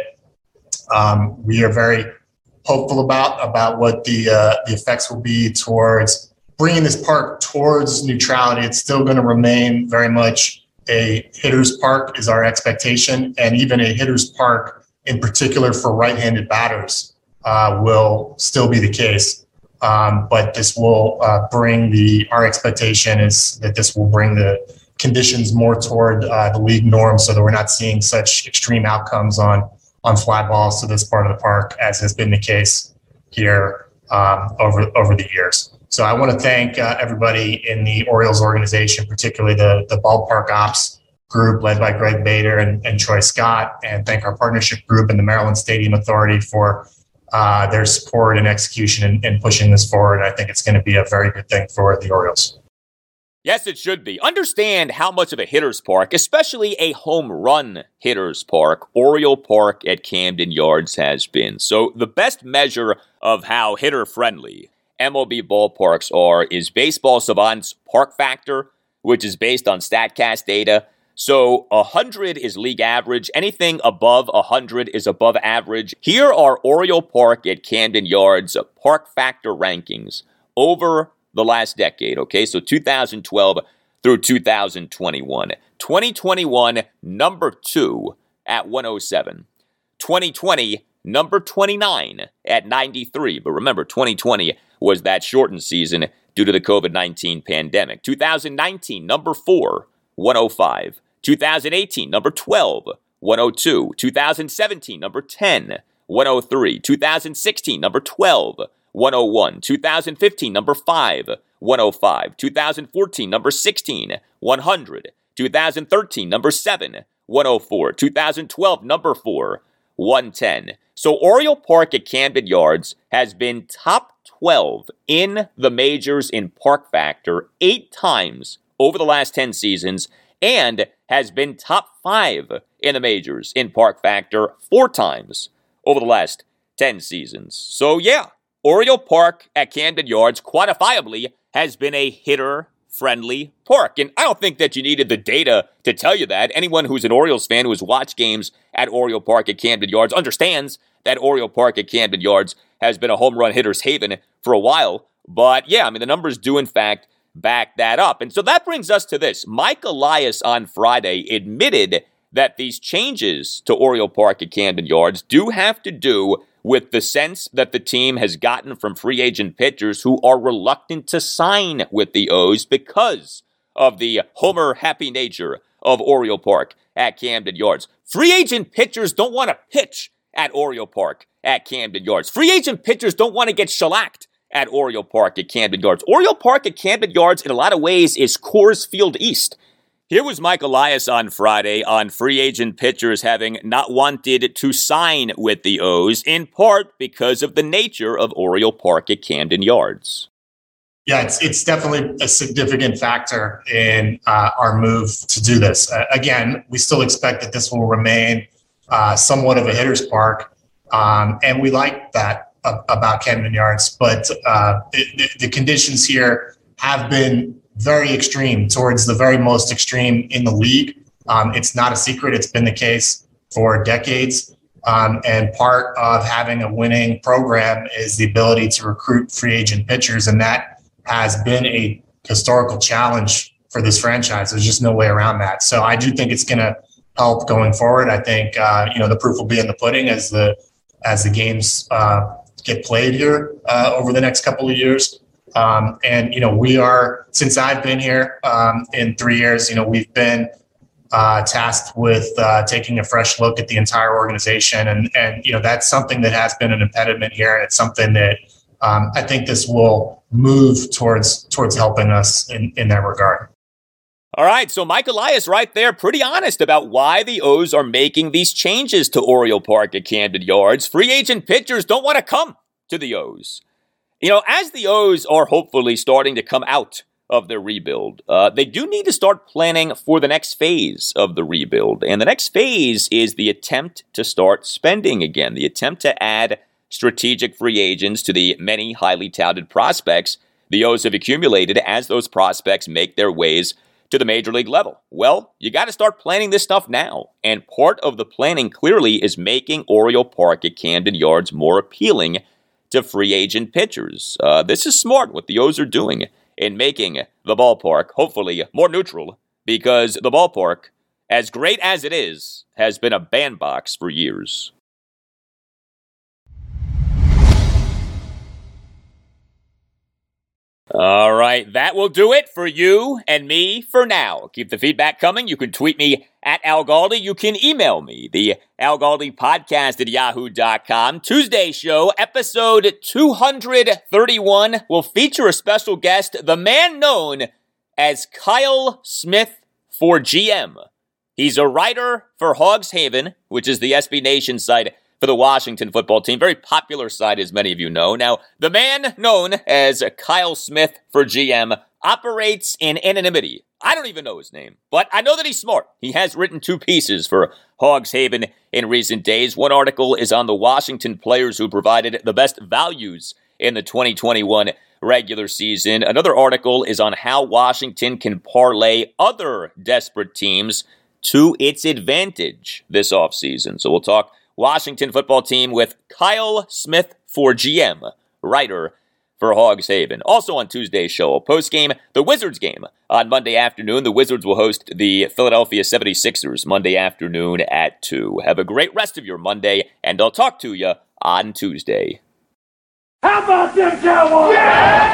Speaker 7: we are very hopeful about what the effects will be towards bringing this park towards neutrality. It's still going to remain very much a hitter's park is our expectation, and even a hitter's park in particular for right-handed batters will still be the case. But this will our expectation is that this will bring the conditions more toward the league norm so that we're not seeing such extreme outcomes on fly balls to this part of the park as has been the case here over the years. So I want to thank everybody in the Orioles organization, particularly the ballpark ops group led by Greg Bader and Troy Scott, and thank our partnership group and the Maryland Stadium Authority for their support and execution in pushing this forward. I think it's going to be a very good thing for the Orioles.
Speaker 2: Yes, it should be. Understand how much of a hitter's park, especially a home run hitter's park, Oriole Park at Camden Yards has been. So the best measure of how hitter-friendly MLB ballparks are is Baseball Savant's Park Factor, which is based on StatCast data. So 100 is league average. Anything above 100 is above average. Here are Oriole Park at Camden Yards Park Factor rankings over the last decade, okay? So 2012 through 2021. 2021, number 2 at 107. 2020, number 29 at 93. But remember, 2020 was that shortened season due to the COVID-19 pandemic. 2019, number 4, 105. 2018, number 12, 102. 2017, number 10, 103. 2016, number 12, 101. 2015, number 5, 105. 2014, number 16, 100. 2013, number 7, 104. 2012, number 4, 110. So Oriole Park at Camden Yards has been top 12 in the majors in park factor 8 times over the last 10 seasons and has been top 5 in the majors in park factor 4 times over the last 10 seasons. So yeah, Oriole Park at Camden Yards quantifiably has been a hitter-friendly park. And I don't think that you needed the data to tell you that. Anyone who's an Orioles fan who has watched games at Oriole Park at Camden Yards understands that Oriole Park at Camden Yards has been a home run hitter's haven for a while. But yeah, I mean, the numbers do in fact back that up. And so that brings us to this. Mike Elias on Friday admitted that these changes to Oriole Park at Camden Yards do have to do with the sense that the team has gotten from free agent pitchers who are reluctant to sign with the O's because of the homer happy nature of Oriole Park at Camden Yards. Free agent pitchers don't want to pitch at Oriole Park at Camden Yards. Free agent pitchers don't want to get shellacked at Oriole Park at Camden Yards. Oriole Park at Camden Yards, in a lot of ways, is Coors Field East. Here was Mike Elias on Friday on free agent pitchers having not wanted to sign with the O's, in part because of the nature of Oriole Park at Camden Yards.
Speaker 7: Yeah, it's definitely a significant factor in our move to do this. Again, we still expect that this will remain somewhat of a hitter's park, and we like that about Camden Yards. But the conditions here have been very extreme, towards the very most extreme in the league. It's not a secret. It's been the case for decades. And part of having a winning program is the ability to recruit free agent pitchers. And that has been a historical challenge for this franchise. There's just no way around that. So I do think it's going to help going forward. I think, the proof will be in the pudding as the games get played here over the next couple of years. We are, since I've been here in 3 years, we've been tasked with taking a fresh look at the entire organization. And that's something that has been an impediment here. And it's something that I think this will move towards helping us in that regard.
Speaker 2: All right, so Mike Elias right there, pretty honest about why the O's are making these changes to Oriole Park at Camden Yards. Free agent pitchers don't want to come to the O's. As the O's are hopefully starting to come out of their rebuild, they do need to start planning for the next phase of the rebuild. And the next phase is the attempt to start spending again, the attempt to add strategic free agents to the many highly touted prospects the O's have accumulated as those prospects make their ways to the major league level. Well, you got to start planning this stuff now. And part of the planning clearly is making Oriole Park at Camden Yards more appealing to free agent pitchers. This is smart what the O's are doing in making the ballpark hopefully more neutral, because the ballpark, as great as it is, has been a bandbox for years. All right, that will do it for you and me for now. Keep the feedback coming. You can tweet me at Al Galdi. You can email me, the Al Galdi podcast at yahoo.com. Tuesday show, episode 231, will feature a special guest, the man known as Kyle Smith for GM. He's a writer for Hogs Haven, which is the SB Nation site for the Washington football team. Very popular site, as many of you know. Now, the man known as Kyle Smith for GM operates in anonymity. I don't even know his name, but I know that he's smart. He has written 2 pieces for Hogs Haven in recent days. One article is on the Washington players who provided the best values in the 2021 regular season. Another article is on how Washington can parlay other desperate teams to its advantage this offseason. So we'll talk Washington football team with Kyle Smith for GM, writer for Hogs Haven. Also on Tuesday's show, post-game, the Wizards game on Monday afternoon. The Wizards will host the Philadelphia 76ers Monday afternoon at 2. Have a great rest of your Monday, and I'll talk to you on Tuesday.
Speaker 3: How about them Cowboys? Yeah!